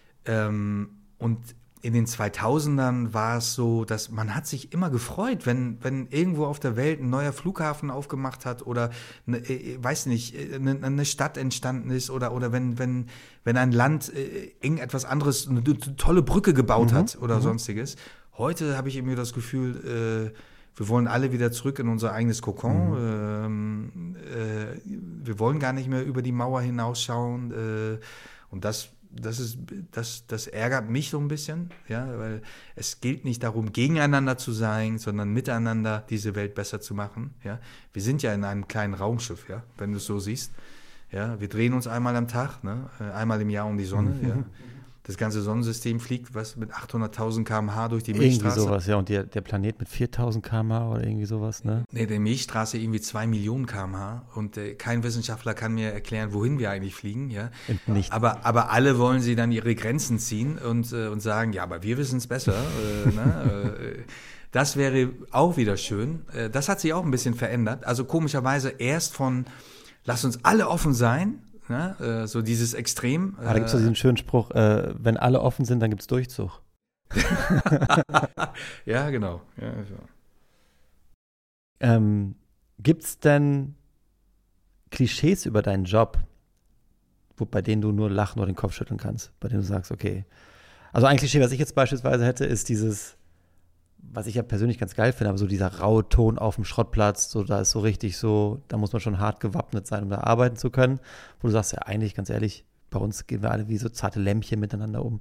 ähm, und in den zweitausendern war es so, dass man hat sich immer gefreut, wenn, wenn irgendwo auf der Welt ein neuer Flughafen aufgemacht hat oder, ne, äh, weiß nicht, eine, eine Stadt entstanden ist oder, oder wenn, wenn, wenn ein Land äh, irgendetwas anderes, eine tolle Brücke gebaut mhm. hat oder mhm. sonstiges. Heute habe ich irgendwie das Gefühl, äh, wir wollen alle wieder zurück in unser eigenes Kokon. Mhm. Ähm, äh, wir wollen gar nicht mehr über die Mauer hinausschauen. Äh, und das Das, ist, das, das ärgert mich so ein bisschen, ja, weil es gilt nicht darum, gegeneinander zu sein, sondern miteinander diese Welt besser zu machen. Ja. Wir sind ja in einem kleinen Raumschiff, ja, wenn du es so siehst. Ja. Wir drehen uns einmal am Tag, ne, einmal im Jahr um die Sonne. Ja. Das ganze Sonnensystem fliegt was mit achthunderttausend Kilometer pro Stunde durch die Irgendwie Milchstraße. sowas, ja. Und die, der Planet mit viertausend Kilometer pro Stunde oder irgendwie sowas, ne? Nee, der Milchstraße irgendwie zwei Millionen Kilometer pro Stunde. Und äh, kein Wissenschaftler kann mir erklären, wohin wir eigentlich fliegen. Ja? Nicht. Aber, aber alle wollen sie dann ihre Grenzen ziehen und, äh, und sagen, ja, aber wir wissen es besser. äh, ne? äh, das wäre auch wieder schön. Äh, das hat sich auch ein bisschen verändert. Also komischerweise erst von, lass uns alle offen sein, ne? äh, so dieses Extrem. Aber da gibt es so diesen schönen Spruch, äh, wenn alle offen sind, dann gibt es Durchzug. Ja, genau. Ja, so. Ähm, gibt es denn Klischees über deinen Job, wo, bei denen du nur lachen oder den Kopf schütteln kannst, bei denen du sagst, okay. Also ein Klischee, was ich jetzt beispielsweise hätte, ist dieses, was ich ja persönlich ganz geil finde, aber so dieser raue Ton auf dem Schrottplatz, so da ist so richtig so, da muss man schon hart gewappnet sein, um da arbeiten zu können, wo du sagst, ja eigentlich, ganz ehrlich, bei uns gehen wir alle wie so zarte Lämmchen miteinander um.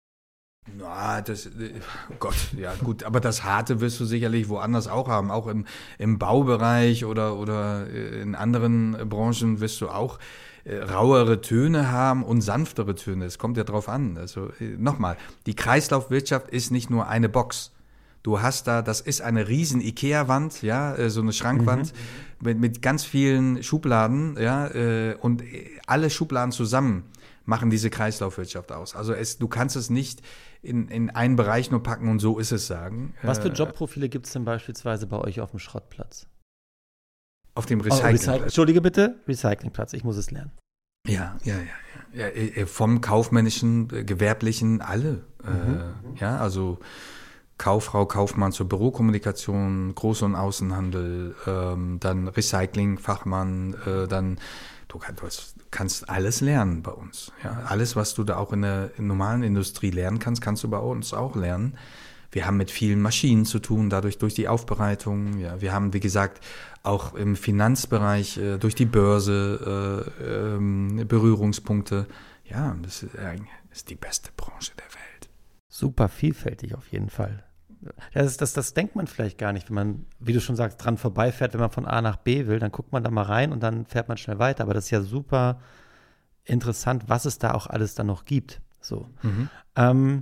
Na, das, oh Gott, ja gut, aber das Harte wirst du sicherlich woanders auch haben, auch im, im Baubereich oder, oder in anderen Branchen wirst du auch äh, rauere Töne haben und sanftere Töne, es kommt ja drauf an. Also äh, nochmal, die Kreislaufwirtschaft ist nicht nur eine Box. Du hast da, das ist eine riesen Ikea-Wand, ja, äh, so eine Schrankwand mhm. mit, mit ganz vielen Schubladen, ja, äh, und alle Schubladen zusammen machen diese Kreislaufwirtschaft aus. Also es, du kannst es nicht in, in einen Bereich nur packen und so ist es sagen. Was für Jobprofile gibt es denn beispielsweise bei euch auf dem Schrottplatz? Auf dem Recyclingplatz. Oh, Recy- Entschuldige bitte, Recyclingplatz, ich muss es lernen. Ja, ja, ja, ja. ja vom kaufmännischen, gewerblichen, alle. Mhm. Äh, ja, also Kauffrau, Kaufmann zur Bürokommunikation, Groß- und Außenhandel, ähm, dann Recycling, Fachmann, äh, dann Du kannst alles lernen bei uns. Ja? Alles, was du da auch in der in normalen Industrie lernen kannst, kannst du bei uns auch lernen. Wir haben mit vielen Maschinen zu tun, dadurch durch die Aufbereitung. Ja? Wir haben, wie gesagt, auch im Finanzbereich äh, durch die Börse äh, ähm, Berührungspunkte. Ja, das ist, äh, ist die beste Branche der Welt. Super vielfältig auf jeden Fall. Das, ist, das, das denkt man vielleicht gar nicht, wenn man, wie du schon sagst, dran vorbeifährt, wenn man von A nach B will, dann guckt man da mal rein und dann fährt man schnell weiter. Aber das ist ja super interessant, was es da auch alles dann noch gibt. So. Mhm. Ähm,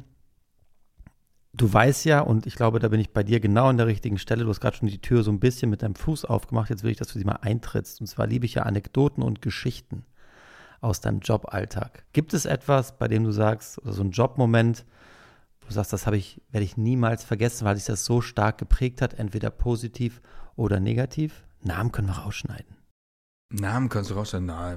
du weißt ja, und ich glaube, da bin ich bei dir genau an der richtigen Stelle, du hast gerade schon die Tür so ein bisschen mit deinem Fuß aufgemacht, jetzt will ich, dass du sie mal eintrittst. Und zwar liebe ich ja Anekdoten und Geschichten aus deinem Joballtag. Gibt es etwas, bei dem du sagst, oder so ein Jobmoment, du sagst, das habe ich, werde ich niemals vergessen, weil sich das so stark geprägt hat, entweder positiv oder negativ? Namen können wir rausschneiden. Namen kannst du rausschneiden? Nein.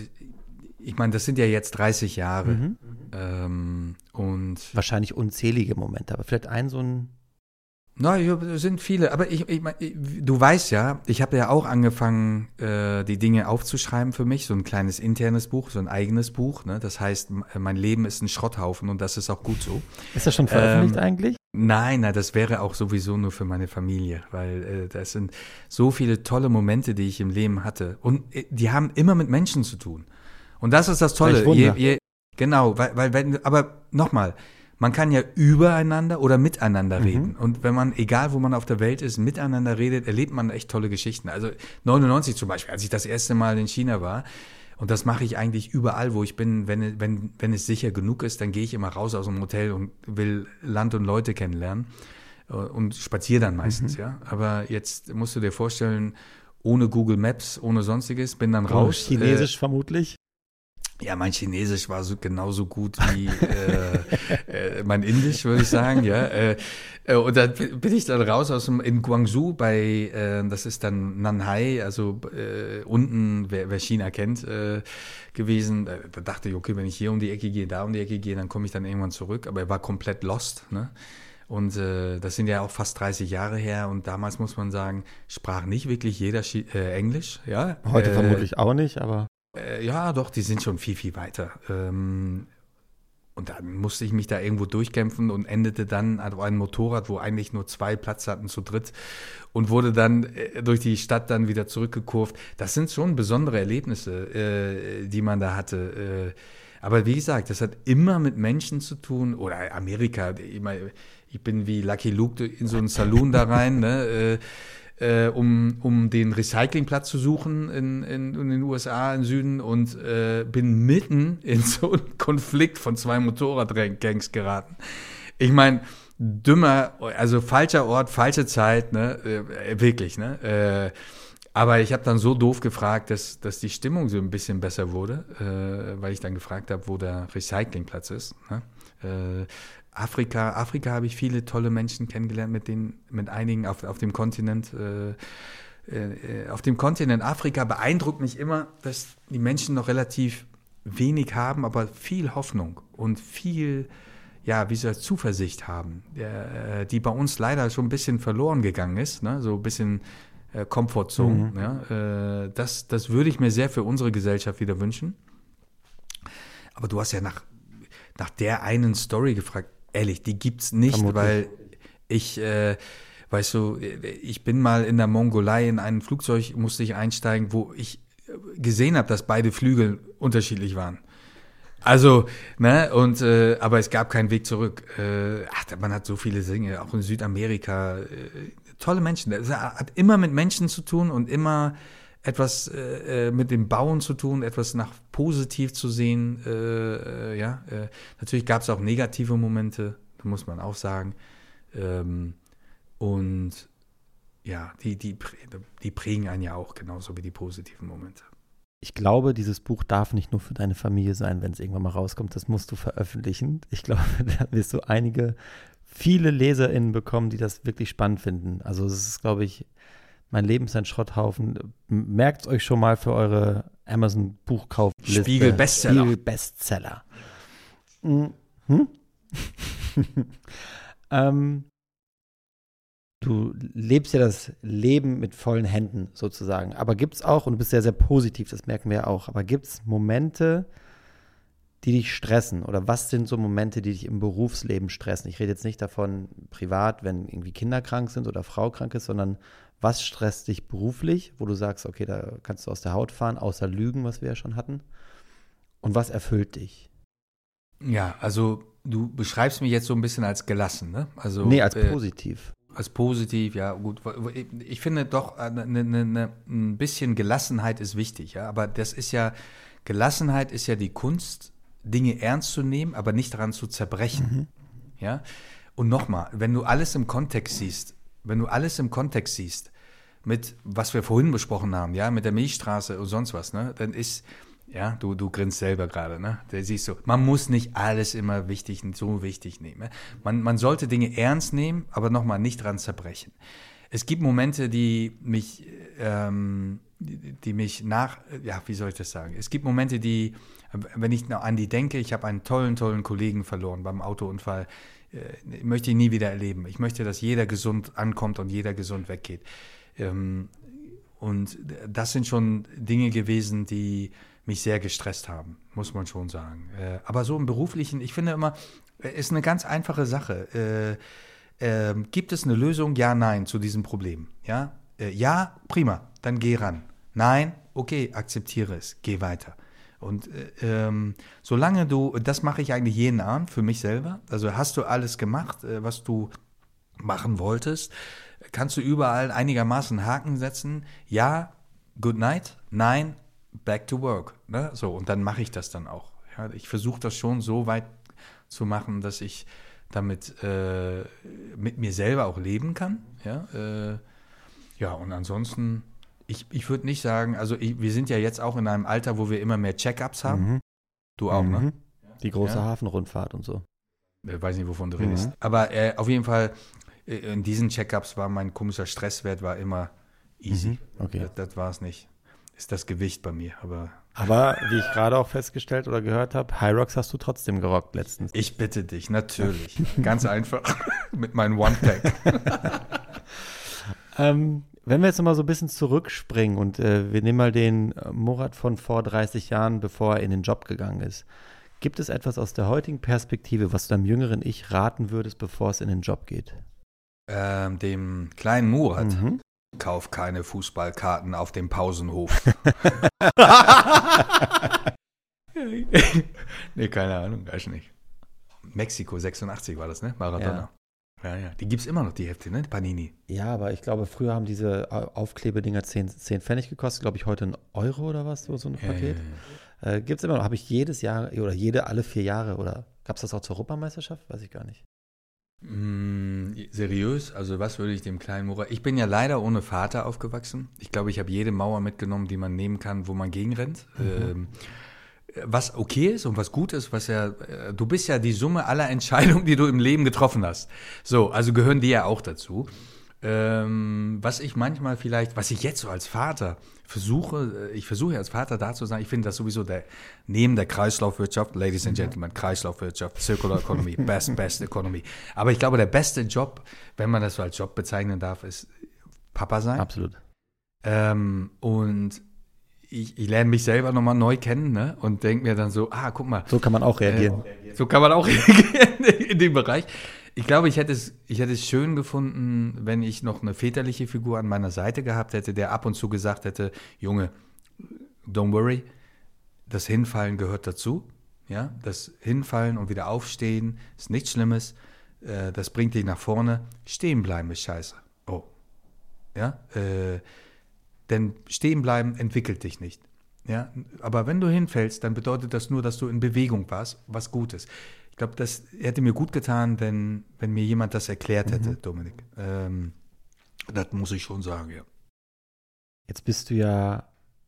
Ich meine, das sind ja jetzt dreißig Jahre. Mhm. Ähm, und wahrscheinlich unzählige Momente, aber vielleicht ein so ein... Na, es sind viele, aber ich, ich, du weißt ja, ich habe ja auch angefangen, äh, die Dinge aufzuschreiben für mich, so ein kleines internes Buch, so ein eigenes Buch, ne? Das heißt, mein Leben ist ein Schrotthaufen und das ist auch gut so. Ist das schon veröffentlicht ähm, eigentlich? Nein, nein, das wäre auch sowieso nur für meine Familie, weil äh, das sind so viele tolle Momente, die ich im Leben hatte und äh, die haben immer mit Menschen zu tun. Und das ist das Tolle. Je, je, genau, weil, weil wenn, aber nochmal, man kann ja übereinander oder miteinander mhm. reden. Und wenn man, egal wo man auf der Welt ist, miteinander redet, erlebt man echt tolle Geschichten. Also neunundneunzig zum Beispiel, als ich das erste Mal in China war, und das mache ich eigentlich überall, wo ich bin, wenn, wenn, wenn es sicher genug ist, dann gehe ich immer raus aus dem Hotel und will Land und Leute kennenlernen und spaziere dann meistens, mhm. ja. Aber jetzt musst du dir vorstellen, ohne Google Maps, ohne sonstiges, bin dann raus. Oh, Chinesisch äh, vermutlich? Ja, mein Chinesisch war so, genauso gut wie äh, äh, mein Indisch, würde ich sagen. Ja, äh, und dann bin ich dann raus aus dem in Guangzhou bei, äh, das ist dann Nanhai, also äh, unten, wer, wer China kennt, äh, gewesen. Da dachte ich, okay, wenn ich hier um die Ecke gehe, da um die Ecke gehe, dann komme ich dann irgendwann zurück. Aber er war komplett lost, ne? Und äh, das sind ja auch fast dreißig Jahre her und damals muss man sagen, sprach nicht wirklich jeder Chi- äh, Englisch. Ja? Heute äh, vermutlich auch nicht, aber... Äh, ja, doch, die sind schon viel, viel weiter. Ähm, und dann musste ich mich da irgendwo durchkämpfen und endete dann auf einem Motorrad, wo eigentlich nur zwei Platz hatten zu dritt und wurde dann äh, durch die Stadt dann wieder zurückgekurvt. Das sind schon besondere Erlebnisse, äh, die man da hatte. Äh, Aber wie gesagt, das hat immer mit Menschen zu tun. Oder Amerika, ich, meine, ich bin wie Lucky Luke in so einen Saloon da rein, ne, äh, äh, um, um den Recyclingplatz zu suchen in, in, in den U S A im Süden und äh, bin mitten in so einen Konflikt von zwei Motorradgangs geraten. Ich meine, dümmer, also falscher Ort, falsche Zeit, ne, äh, wirklich, ne. Äh, aber ich habe dann so doof gefragt, dass, dass die Stimmung so ein bisschen besser wurde, äh, weil ich dann gefragt habe, wo der Recyclingplatz ist, ne. Äh, Afrika, Afrika habe ich viele tolle Menschen kennengelernt, mit denen, mit einigen auf, auf dem Kontinent. Äh, äh, auf dem Kontinent Afrika beeindruckt mich immer, dass die Menschen noch relativ wenig haben, aber viel Hoffnung und viel, ja, wie soll Zuversicht haben, äh, die bei uns leider schon ein bisschen verloren gegangen ist, ne? So ein bisschen äh, Comfortzone. Mhm. Ja? Äh, das, das würde ich mir sehr für unsere Gesellschaft wieder wünschen. Aber du hast ja nach, nach der einen Story gefragt. Ehrlich, die gibt's nicht, Vermutlich. weil ich, äh, weißt du, ich bin mal in der Mongolei in ein Flugzeug, musste ich einsteigen, wo ich gesehen habe, dass beide Flügel unterschiedlich waren. Also, ne, und, äh, aber es gab keinen Weg zurück. Äh, ach, man hat so viele Dinge, auch in Südamerika, äh, tolle Menschen. Das hat immer mit Menschen zu tun und immer etwas äh, mit dem Bauen zu tun, etwas nach positiv zu sehen. Äh, ja, äh, natürlich gab es auch negative Momente, muss man auch sagen. Ähm, und ja, die, die, die prägen einen ja auch genauso wie die positiven Momente. Ich glaube, dieses Buch darf nicht nur für deine Familie sein, wenn es irgendwann mal rauskommt. Das musst du veröffentlichen. Ich glaube, da wirst du einige, viele LeserInnen bekommen, die das wirklich spannend finden. Also es ist, glaube ich, mein Leben ist ein Schrotthaufen. Merkt es euch schon mal für eure Amazon-Buchkaufliste. Spiegel Bestseller. Spiegel Bestseller. Mhm. ähm, du lebst ja das Leben mit vollen Händen sozusagen. Aber gibt es auch, und du bist sehr, sehr positiv, das merken wir ja auch, aber gibt es Momente, die dich stressen? Oder was sind so Momente, die dich im Berufsleben stressen? Ich rede jetzt nicht davon privat, wenn irgendwie Kinder krank sind oder Frau krank ist, sondern was stresst dich beruflich, wo du sagst, okay, da kannst du aus der Haut fahren, außer Lügen, was wir ja schon hatten. Und was erfüllt dich? Ja, also du beschreibst mich jetzt so ein bisschen als gelassen, ne? Also, nee, als äh, positiv. Als positiv, ja, gut. Ich finde doch, eine, eine, eine, ein bisschen Gelassenheit ist wichtig, ja. Aber das ist ja, Gelassenheit ist ja die Kunst, Dinge ernst zu nehmen, aber nicht daran zu zerbrechen, mhm. ja. Und nochmal, wenn du alles im Kontext siehst, wenn du alles im Kontext siehst, mit, was wir vorhin besprochen haben, ja, mit der Milchstraße und sonst was, ne, dann ist, ja, du, du grinst selber gerade, ne, da siehst du, man muss nicht alles immer wichtig, so wichtig nehmen, ne? man, man sollte Dinge ernst nehmen, aber nochmal nicht dran zerbrechen. Es gibt Momente, die mich, ähm, die, die mich nach, ja, wie soll ich das sagen, es gibt Momente, die, wenn ich noch an die denke, ich habe einen tollen, tollen Kollegen verloren beim Autounfall, äh, möchte ich nie wieder erleben. Ich möchte, dass jeder gesund ankommt und jeder gesund weggeht. Ähm, und das sind schon Dinge gewesen, die mich sehr gestresst haben, muss man schon sagen. Äh, aber so im Beruflichen, ich finde immer, ist eine ganz einfache Sache. Äh, äh, gibt es eine Lösung? Ja, nein, zu diesem Problem. Ja, äh, ja, prima, dann geh ran. Nein, okay, akzeptiere es, geh weiter. Und äh, ähm, solange du, das mache ich eigentlich jeden Abend für mich selber, also hast du alles gemacht, äh, was du machen wolltest, kannst du überall einigermaßen Haken setzen, ja, good night, nein, back to work. Ne? So, und dann mache ich das dann auch. Ja, ich versuche das schon so weit zu machen, dass ich damit äh, mit mir selber auch leben kann. Ja, äh, ja und ansonsten, ich, ich würde nicht sagen, also ich, wir sind ja jetzt auch in einem Alter, wo wir immer mehr Check-ups haben. Mhm. Du auch, mhm. ne? Die große ja. Hafenrundfahrt und so. Ich weiß nicht, wovon du mhm. redest. Aber äh, auf jeden Fall, in diesen Check-ups war mein komischer Stresswert war immer easy. Mhm. Okay. Das, das war es nicht. Ist das Gewicht bei mir, aber... Aber wie ich gerade auch festgestellt oder gehört habe, Hyrox hast du trotzdem gerockt letztens. Ich bitte dich, natürlich. Ganz einfach mit meinem One-Pack. ähm, wenn wir jetzt nochmal so ein bisschen zurückspringen und äh, wir nehmen mal den äh, Murat von vor dreißig Jahren, bevor er in den Job gegangen ist. Gibt es etwas aus der heutigen Perspektive, was du deinem jüngeren Ich raten würdest, bevor es in den Job geht? Ähm, dem kleinen Murat. Mhm. Kauf keine Fußballkarten auf dem Pausenhof. Nee, keine Ahnung, weiß nicht. Mexiko, sechsundachtzig war das, ne? Maradona. Ja, ja, ja. Die gibt's immer noch, die Hefte, ne? Panini. Ja, aber ich glaube, früher haben diese Aufklebedinger zehn Pfennig gekostet, glaube ich, heute ein Euro oder was, so, so ein Paket. Ja, ja, ja. Äh, gibt's immer noch, habe ich jedes Jahr oder jede, alle vier Jahre oder gab es das auch zur Europameisterschaft? Weiß ich gar nicht. Mm, seriös? Also was würde ich dem kleinen Murat... Ich bin ja leider ohne Vater aufgewachsen. Ich glaube, ich habe jede Mauer mitgenommen, die man nehmen kann, wo man gegenrennt. Mhm. Ähm, was okay ist und was gut ist, was ja... Äh, du bist ja die Summe aller Entscheidungen, die du im Leben getroffen hast. So, also gehören die ja auch dazu. Ähm, was ich manchmal vielleicht, was ich jetzt so als Vater versuche, ich versuche als Vater da zu sein, ich finde das sowieso der, neben der Kreislaufwirtschaft, Ladies and Gentlemen, Kreislaufwirtschaft, Circular Economy, Best, Best Economy. Aber ich glaube, der beste Job, wenn man das so als Job bezeichnen darf, ist Papa sein. Absolut. Ähm, und ich, ich lerne mich selber nochmal neu kennen, ne? Und denke mir dann so, ah, guck mal. So kann man auch reagieren. Äh, so kann man auch reagieren in dem Bereich. Ich glaube, ich hätte es, ich hätte es schön gefunden, wenn ich noch eine väterliche Figur an meiner Seite gehabt hätte, der ab und zu gesagt hätte, Junge, don't worry, das Hinfallen gehört dazu. Ja, das Hinfallen und wieder aufstehen ist nichts Schlimmes. Äh, das bringt dich nach vorne. Stehen bleiben ist scheiße. Oh. Ja, äh, denn stehen bleiben entwickelt dich nicht. Ja, aber wenn du hinfällst, dann bedeutet das nur, dass du in Bewegung warst, was Gutes. Ich glaube, das hätte mir gut getan, wenn, wenn mir jemand das erklärt hätte, mhm. Dominik. Ähm, das muss ich schon sagen, ja. Jetzt bist du ja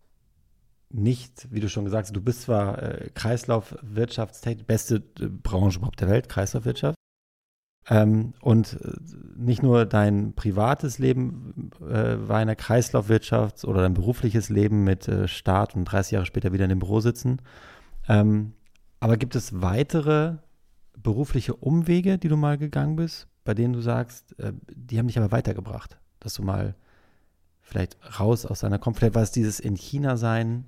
nicht, wie du schon gesagt hast, du bist zwar äh, Kreislaufwirtschaftstätig, beste äh, Branche überhaupt der Welt, Kreislaufwirtschaft. Ähm, und äh, nicht nur dein privates Leben äh, war in der Kreislaufwirtschaft oder dein berufliches Leben mit äh, Start und dreißig Jahre später wieder in dem Büro sitzen. Ähm, aber gibt es weitere berufliche Umwege, die du mal gegangen bist, bei denen du sagst, äh, die haben dich aber weitergebracht, dass du mal vielleicht raus aus deiner Komfort, vielleicht war es dieses in China sein.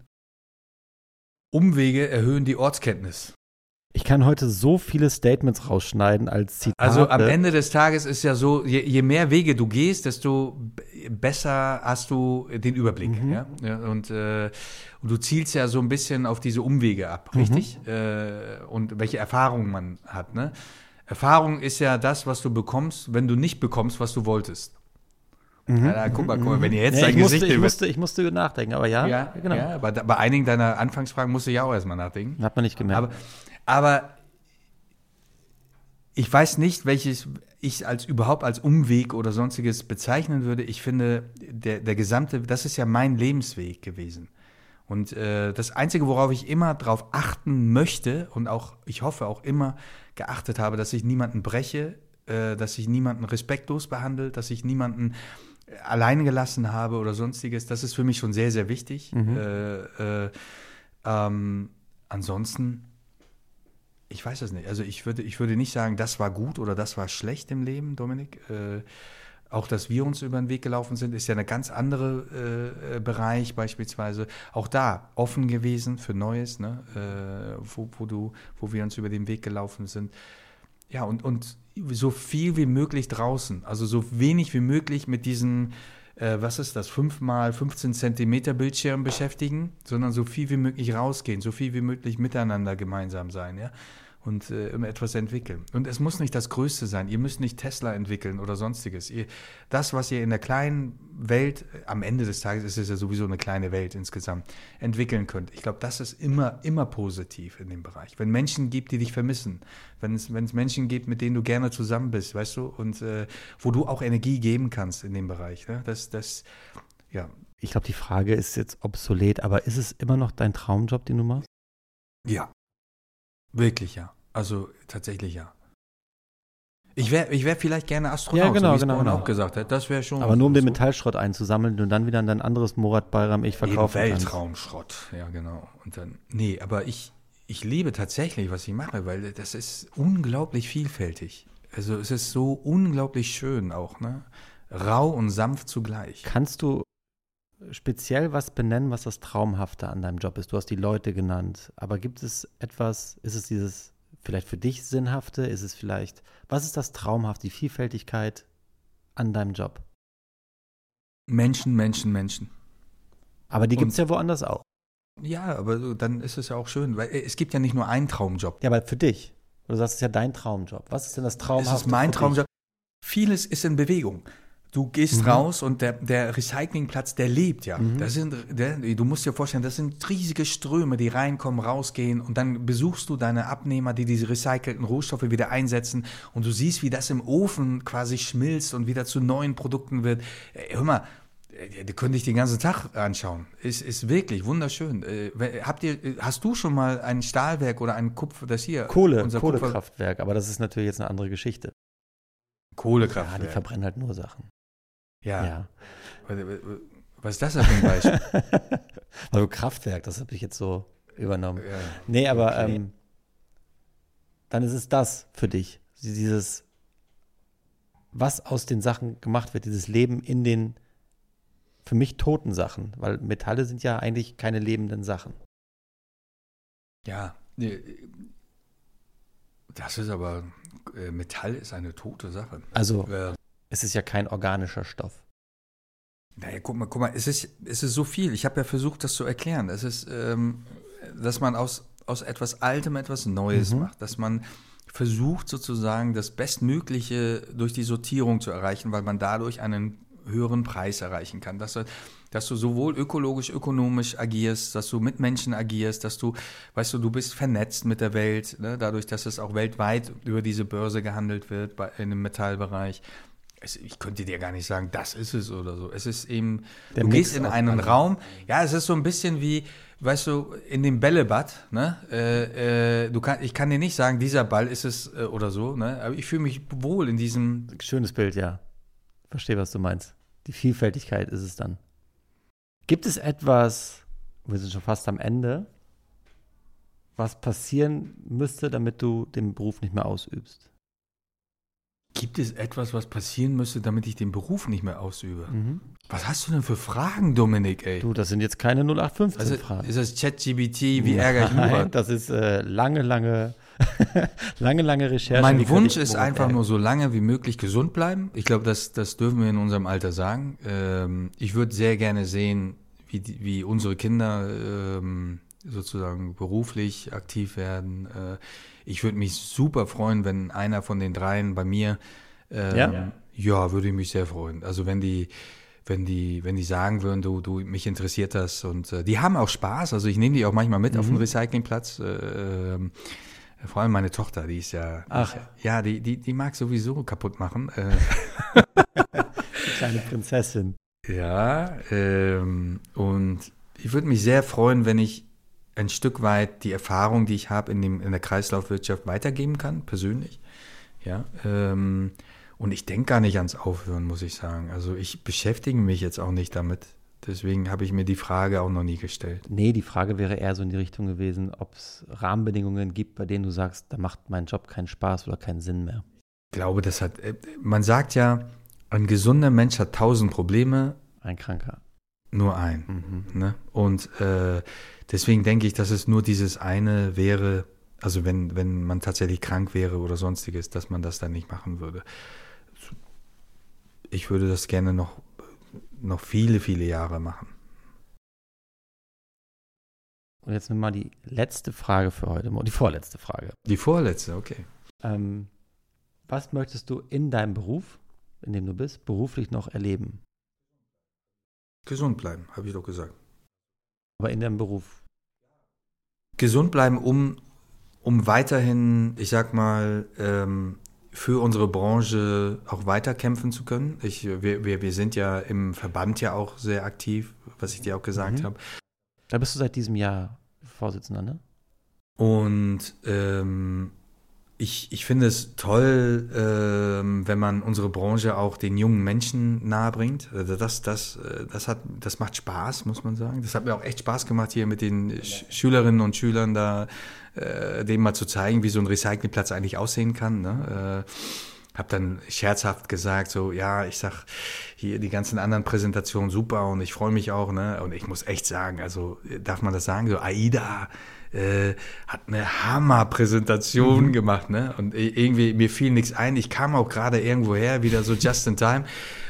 Umwege erhöhen die Ortskenntnis. Ich kann heute so viele Statements rausschneiden als Zitate. Also am Ende des Tages ist ja so, je, je mehr Wege du gehst, desto besser hast du den Überblick. Mhm. Ja? Ja, und, äh, und du zielst ja so ein bisschen auf diese Umwege ab, richtig? Mhm. Äh, und welche Erfahrungen man hat. Ne? Erfahrung ist ja das, was du bekommst, wenn du nicht bekommst, was du wolltest. Mhm. Ja, da, guck mal, guck mal, wenn ihr jetzt ja, dein ich Gesicht... Musste, ich, musste, ich musste nachdenken, aber ja. Ja, genau. Ja, aber da, bei einigen deiner Anfangsfragen musst du ja auch erstmal nachdenken. Hat man nicht gemerkt. Aber, aber ich weiß nicht, welches ich als überhaupt als Umweg oder sonstiges bezeichnen würde. Ich finde, der, der gesamte, das ist ja mein Lebensweg gewesen. Und äh, das Einzige, worauf ich immer drauf achten möchte und auch, ich hoffe auch immer geachtet habe, dass ich niemanden breche, äh, dass ich niemanden respektlos behandle, dass ich niemanden allein gelassen habe oder sonstiges. Das ist für mich schon sehr, sehr wichtig. Mhm. Äh, äh, ähm, ansonsten, ich weiß es nicht. Also ich würde, ich würde nicht sagen, das war gut oder das war schlecht im Leben, Dominik. Äh, auch, dass wir uns über den Weg gelaufen sind, ist ja ein ganz anderer äh, Bereich beispielsweise. Auch da offen gewesen für Neues, ne? äh, wo, wo, du, wo wir uns über den Weg gelaufen sind. Ja, und, und so viel wie möglich draußen. Also so wenig wie möglich mit diesen, äh, was ist das, fünf mal fünfzehn Zentimeter Bildschirm beschäftigen, sondern so viel wie möglich rausgehen, so viel wie möglich miteinander gemeinsam sein, ja. Und äh, immer etwas entwickeln. Und es muss nicht das Größte sein. Ihr müsst nicht Tesla entwickeln oder sonstiges. Ihr, das, was ihr in der kleinen Welt, am Ende des Tages ist es ja sowieso eine kleine Welt insgesamt, entwickeln könnt. Ich glaube, das ist immer, immer positiv in dem Bereich. Wenn Menschen gibt, die dich vermissen, wenn es, wenn es Menschen gibt, mit denen du gerne zusammen bist, weißt du, und äh, wo du auch Energie geben kannst in dem Bereich. Ne? Das, das, ja. Ich glaube, die Frage ist jetzt obsolet, aber ist es immer noch dein Traumjob, den du machst? Ja. Wirklich ja. Also tatsächlich ja. Ich wäre ich wär vielleicht gerne Astronaut, ja, genau, so wie genau, es genau. auch gesagt hat. Das wäre schon. Aber nur um den so. Metallschrott einzusammeln und dann wieder an dein anderes Murat Bayram ich verkaufen kann. Weltraumschrott, ja genau. Und dann, nee, aber ich, ich liebe tatsächlich, was ich mache, weil das ist unglaublich vielfältig. Also es ist so unglaublich schön auch, ne? Rau und sanft zugleich. Kannst du speziell was benennen, was das Traumhafte an deinem Job ist? Du hast die Leute genannt, aber gibt es etwas, ist es dieses vielleicht für dich Sinnhafte, ist es vielleicht, was ist das Traumhafte, die Vielfältigkeit an deinem Job? Menschen, Menschen, Menschen. Aber die gibt es ja woanders auch. Ja, aber so, dann ist es ja auch schön, weil es gibt ja nicht nur einen Traumjob. Ja, aber für dich. Du sagst, es ist ja dein Traumjob. Was ist denn das Traumhafte? Es ist mein für Traumjob. Vieles ist in Bewegung. Du gehst Mhm. raus und der, der Recyclingplatz, der lebt ja. Mhm. Das sind, der, du musst dir vorstellen, das sind riesige Ströme, die reinkommen, rausgehen und dann besuchst du deine Abnehmer, die diese recycelten Rohstoffe wieder einsetzen und du siehst, wie das im Ofen quasi schmilzt und wieder zu neuen Produkten wird. Äh, Hör mal, äh, die könnte ich den ganzen Tag anschauen. Ist, ist wirklich wunderschön. Äh, habt ihr, hast du schon mal ein Stahlwerk oder ein Kupfer, das hier? Kohle, unser Kupfer- Kohlekraftwerk, aber das ist natürlich jetzt eine andere Geschichte. Ja, Kohlekraftwerk. die verbrennen halt nur Sachen. Ja. Ja. Was ist das denn für ein Beispiel? Also Kraftwerk, das habe ich jetzt so übernommen. Ja. Nee, aber Okay. ähm, dann ist es das für dich. Dieses, was aus den Sachen gemacht wird, dieses Leben in den für mich toten Sachen, weil Metalle sind ja eigentlich keine lebenden Sachen. Ja, äh, das ist aber, äh, Metall ist eine tote Sache. Also Äh, es ist ja kein organischer Stoff. naja, guck mal, guck mal, es ist, es ist so viel. Ich habe ja versucht, das zu erklären. Es ist, ähm, dass man aus, aus etwas Altem etwas Neues Mhm. macht, dass man versucht sozusagen das Bestmögliche durch die Sortierung zu erreichen, weil man dadurch einen höheren Preis erreichen kann. Dass, du- dass du sowohl ökologisch, ökonomisch agierst, dass du mit Menschen agierst, dass du, weißt du, du bist vernetzt mit der Welt, ne? Dadurch, dass es auch weltweit über diese Börse gehandelt wird, bei, in dem Metallbereich. Es, ich könnte dir gar nicht sagen, das ist es oder so. Es ist eben, Der du Mix gehst in aus einen allem. Raum, ja, es ist so ein bisschen wie, weißt du, in dem Bällebad, ne? Äh, äh, du kann, ich kann dir nicht sagen, dieser Ball ist es äh, oder so, ne? Aber ich fühle mich wohl in diesem, Schönes Bild, ja. Verstehe, was du meinst. Die Vielfältigkeit ist es dann. Gibt es etwas, wir sind schon fast am Ende, was passieren müsste, damit du den Beruf nicht mehr ausübst? gibt es etwas, was passieren müsste, damit ich den Beruf nicht mehr ausübe? Mhm. Was hast du denn für Fragen, Dominik, ey? Du, das sind jetzt keine null acht fünfzehn Also, Fragen. ist das ChatGPT, wie ärgere ich Nein, Murat? das ist äh, lange, lange, lange, lange Recherche. Wie Mein kann Wunsch ich ist Murat einfach ärgern? nur so lange wie möglich gesund bleiben. Ich glaube, das, das dürfen wir in unserem Alter sagen. Ähm, ich würde sehr gerne sehen, wie, die, wie unsere Kinder ähm, sozusagen beruflich aktiv werden. Äh, ich würde mich super freuen, wenn einer von den dreien bei mir, ähm, Ja? ja, würde ich mich sehr freuen. Also wenn die, wenn die, wenn die sagen würden, du, du, mich interessiert das und äh, die haben auch Spaß. Also ich nehme die auch manchmal mit Mhm. auf den Recyclingplatz. Äh, ähm, vor allem meine Tochter, die ist ja, Ach. ja, die, die, die mag sowieso kaputt machen. Äh, Die kleine Prinzessin. ja, ähm, und ich würde mich sehr freuen, wenn ich ein Stück weit die Erfahrung, die ich habe in, dem, in der Kreislaufwirtschaft weitergeben kann, persönlich. Ja, ähm, und ich denke gar nicht ans Aufhören, muss ich sagen. Also ich beschäftige mich jetzt auch nicht damit. Deswegen habe ich mir die Frage auch noch nie gestellt. Nee, die Frage wäre eher so in die Richtung gewesen, ob es Rahmenbedingungen gibt, bei denen du sagst, da macht mein Job keinen Spaß oder keinen Sinn mehr. Ich glaube, das hat, äh, man sagt ja, ein gesunder Mensch hat tausend Probleme, Ein Kranker. nur ein. Mhm. Ne? Und äh, deswegen denke ich, dass es nur dieses eine wäre, also wenn, wenn man tatsächlich krank wäre oder sonstiges, dass man das dann nicht machen würde. Ich würde das gerne noch, noch viele, viele Jahre machen. Und jetzt nimm mal die letzte Frage für heute, die vorletzte Frage. Die vorletzte, okay. Ähm, was möchtest du in deinem Beruf, in dem du bist, beruflich noch erleben? Gesund bleiben, habe ich doch gesagt. Aber in deinem Beruf. Gesund bleiben, um, um weiterhin, ich sag mal, ähm, für unsere Branche auch weiterkämpfen zu können. Ich, wir, wir, wir sind ja im Verband ja auch sehr aktiv, was ich dir auch gesagt Mhm. habe. Da bist du seit diesem Jahr Vorsitzender, ne? Und ähm, ich, ich finde es toll, ähm, wenn man unsere Branche auch den jungen Menschen nahebringt. Also das, das, äh, das, hat, das macht Spaß, muss man sagen. Das hat mir auch echt Spaß gemacht, hier mit den Sch- Schülerinnen und Schülern da, äh, denen mal zu zeigen, wie so ein Recyclingplatz eigentlich aussehen kann. Ne? Äh, hab dann scherzhaft gesagt, so, ja, ich sag, hier die ganzen anderen Präsentationen super und ich freue mich auch, ne? Und ich muss echt sagen, also, darf man das sagen, so, AIDA äh, hat eine Hammer-Präsentation Mhm. gemacht, ne? Und i- irgendwie, mir fiel nichts ein, ich kam auch gerade irgendwo her, wieder so just in time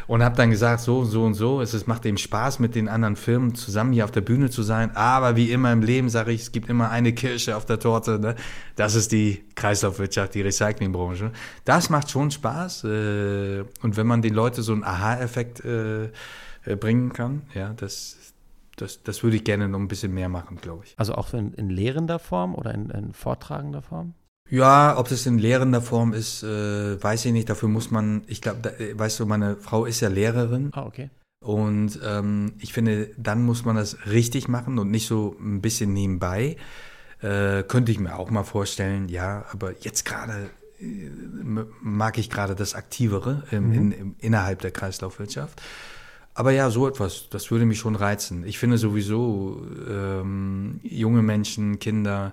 Und habe dann gesagt, so, so und so, es, es macht eben Spaß, mit den anderen Firmen zusammen hier auf der Bühne zu sein. Aber wie immer im Leben, sage ich, es gibt immer eine Kirsche auf der Torte. Ne? Das ist die Kreislaufwirtschaft, die Recyclingbranche. Das macht schon Spaß. Äh, und wenn man den Leuten so einen Aha-Effekt äh, äh, bringen kann, ja, das Das, das würde ich gerne noch ein bisschen mehr machen, glaube ich. Also auch in, in lehrender Form oder in, in vortragender Form? Ja, ob das in lehrender Form ist, äh, weiß ich nicht. Dafür muss man, ich glaube, weißt du, meine Frau ist ja Lehrerin. Ah, okay. Und ähm, ich finde, dann muss man das richtig machen und nicht so ein bisschen nebenbei. Äh, könnte ich mir auch mal vorstellen, ja, aber jetzt gerade äh, mag ich gerade das Aktivere ähm, mhm. in, in, innerhalb der Kreislaufwirtschaft. Aber ja, so etwas, das würde mich schon reizen. Ich finde sowieso ähm, junge Menschen, Kinder,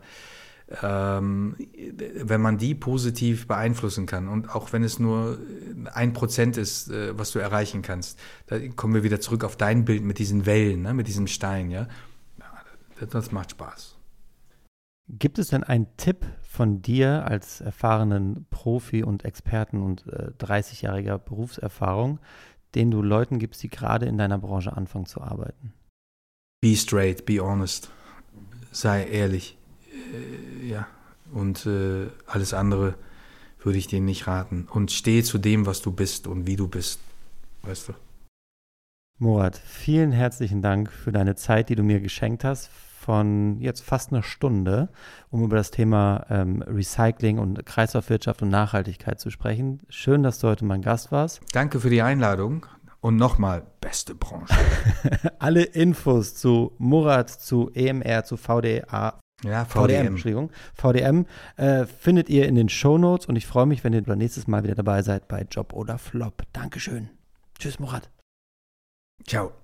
ähm, wenn man die positiv beeinflussen kann und auch wenn es nur ein Prozent ist, äh, was du erreichen kannst, da kommen wir wieder zurück auf dein Bild mit diesen Wellen, ne, mit diesem Stein, ja. ja das, das macht Spaß. Gibt es denn einen Tipp von dir als erfahrenen Profi und Experten und äh, dreißigjähriger Berufserfahrung, den du Leuten gibst, die gerade in deiner Branche anfangen zu arbeiten? Be straight, be honest. Sei ehrlich. Äh, ja. Und äh, alles andere würde ich denen nicht raten. Und steh zu dem, was du bist und wie du bist. Weißt du? Murat, vielen herzlichen Dank für deine Zeit, die du mir geschenkt hast, von jetzt fast einer Stunde, um über das Thema ähm, Recycling und Kreislaufwirtschaft und Nachhaltigkeit zu sprechen. Schön, dass du heute mein Gast warst. Danke für die Einladung und nochmal, beste Branche. Alle Infos zu Murat, zu E M R, zu V D A, ja, V D M, Entschuldigung, V D M äh, findet ihr in den Shownotes und ich freue mich, wenn ihr nächstes Mal wieder dabei seid bei Job oder Flop. Dankeschön. Tschüss, Murat. Ciao.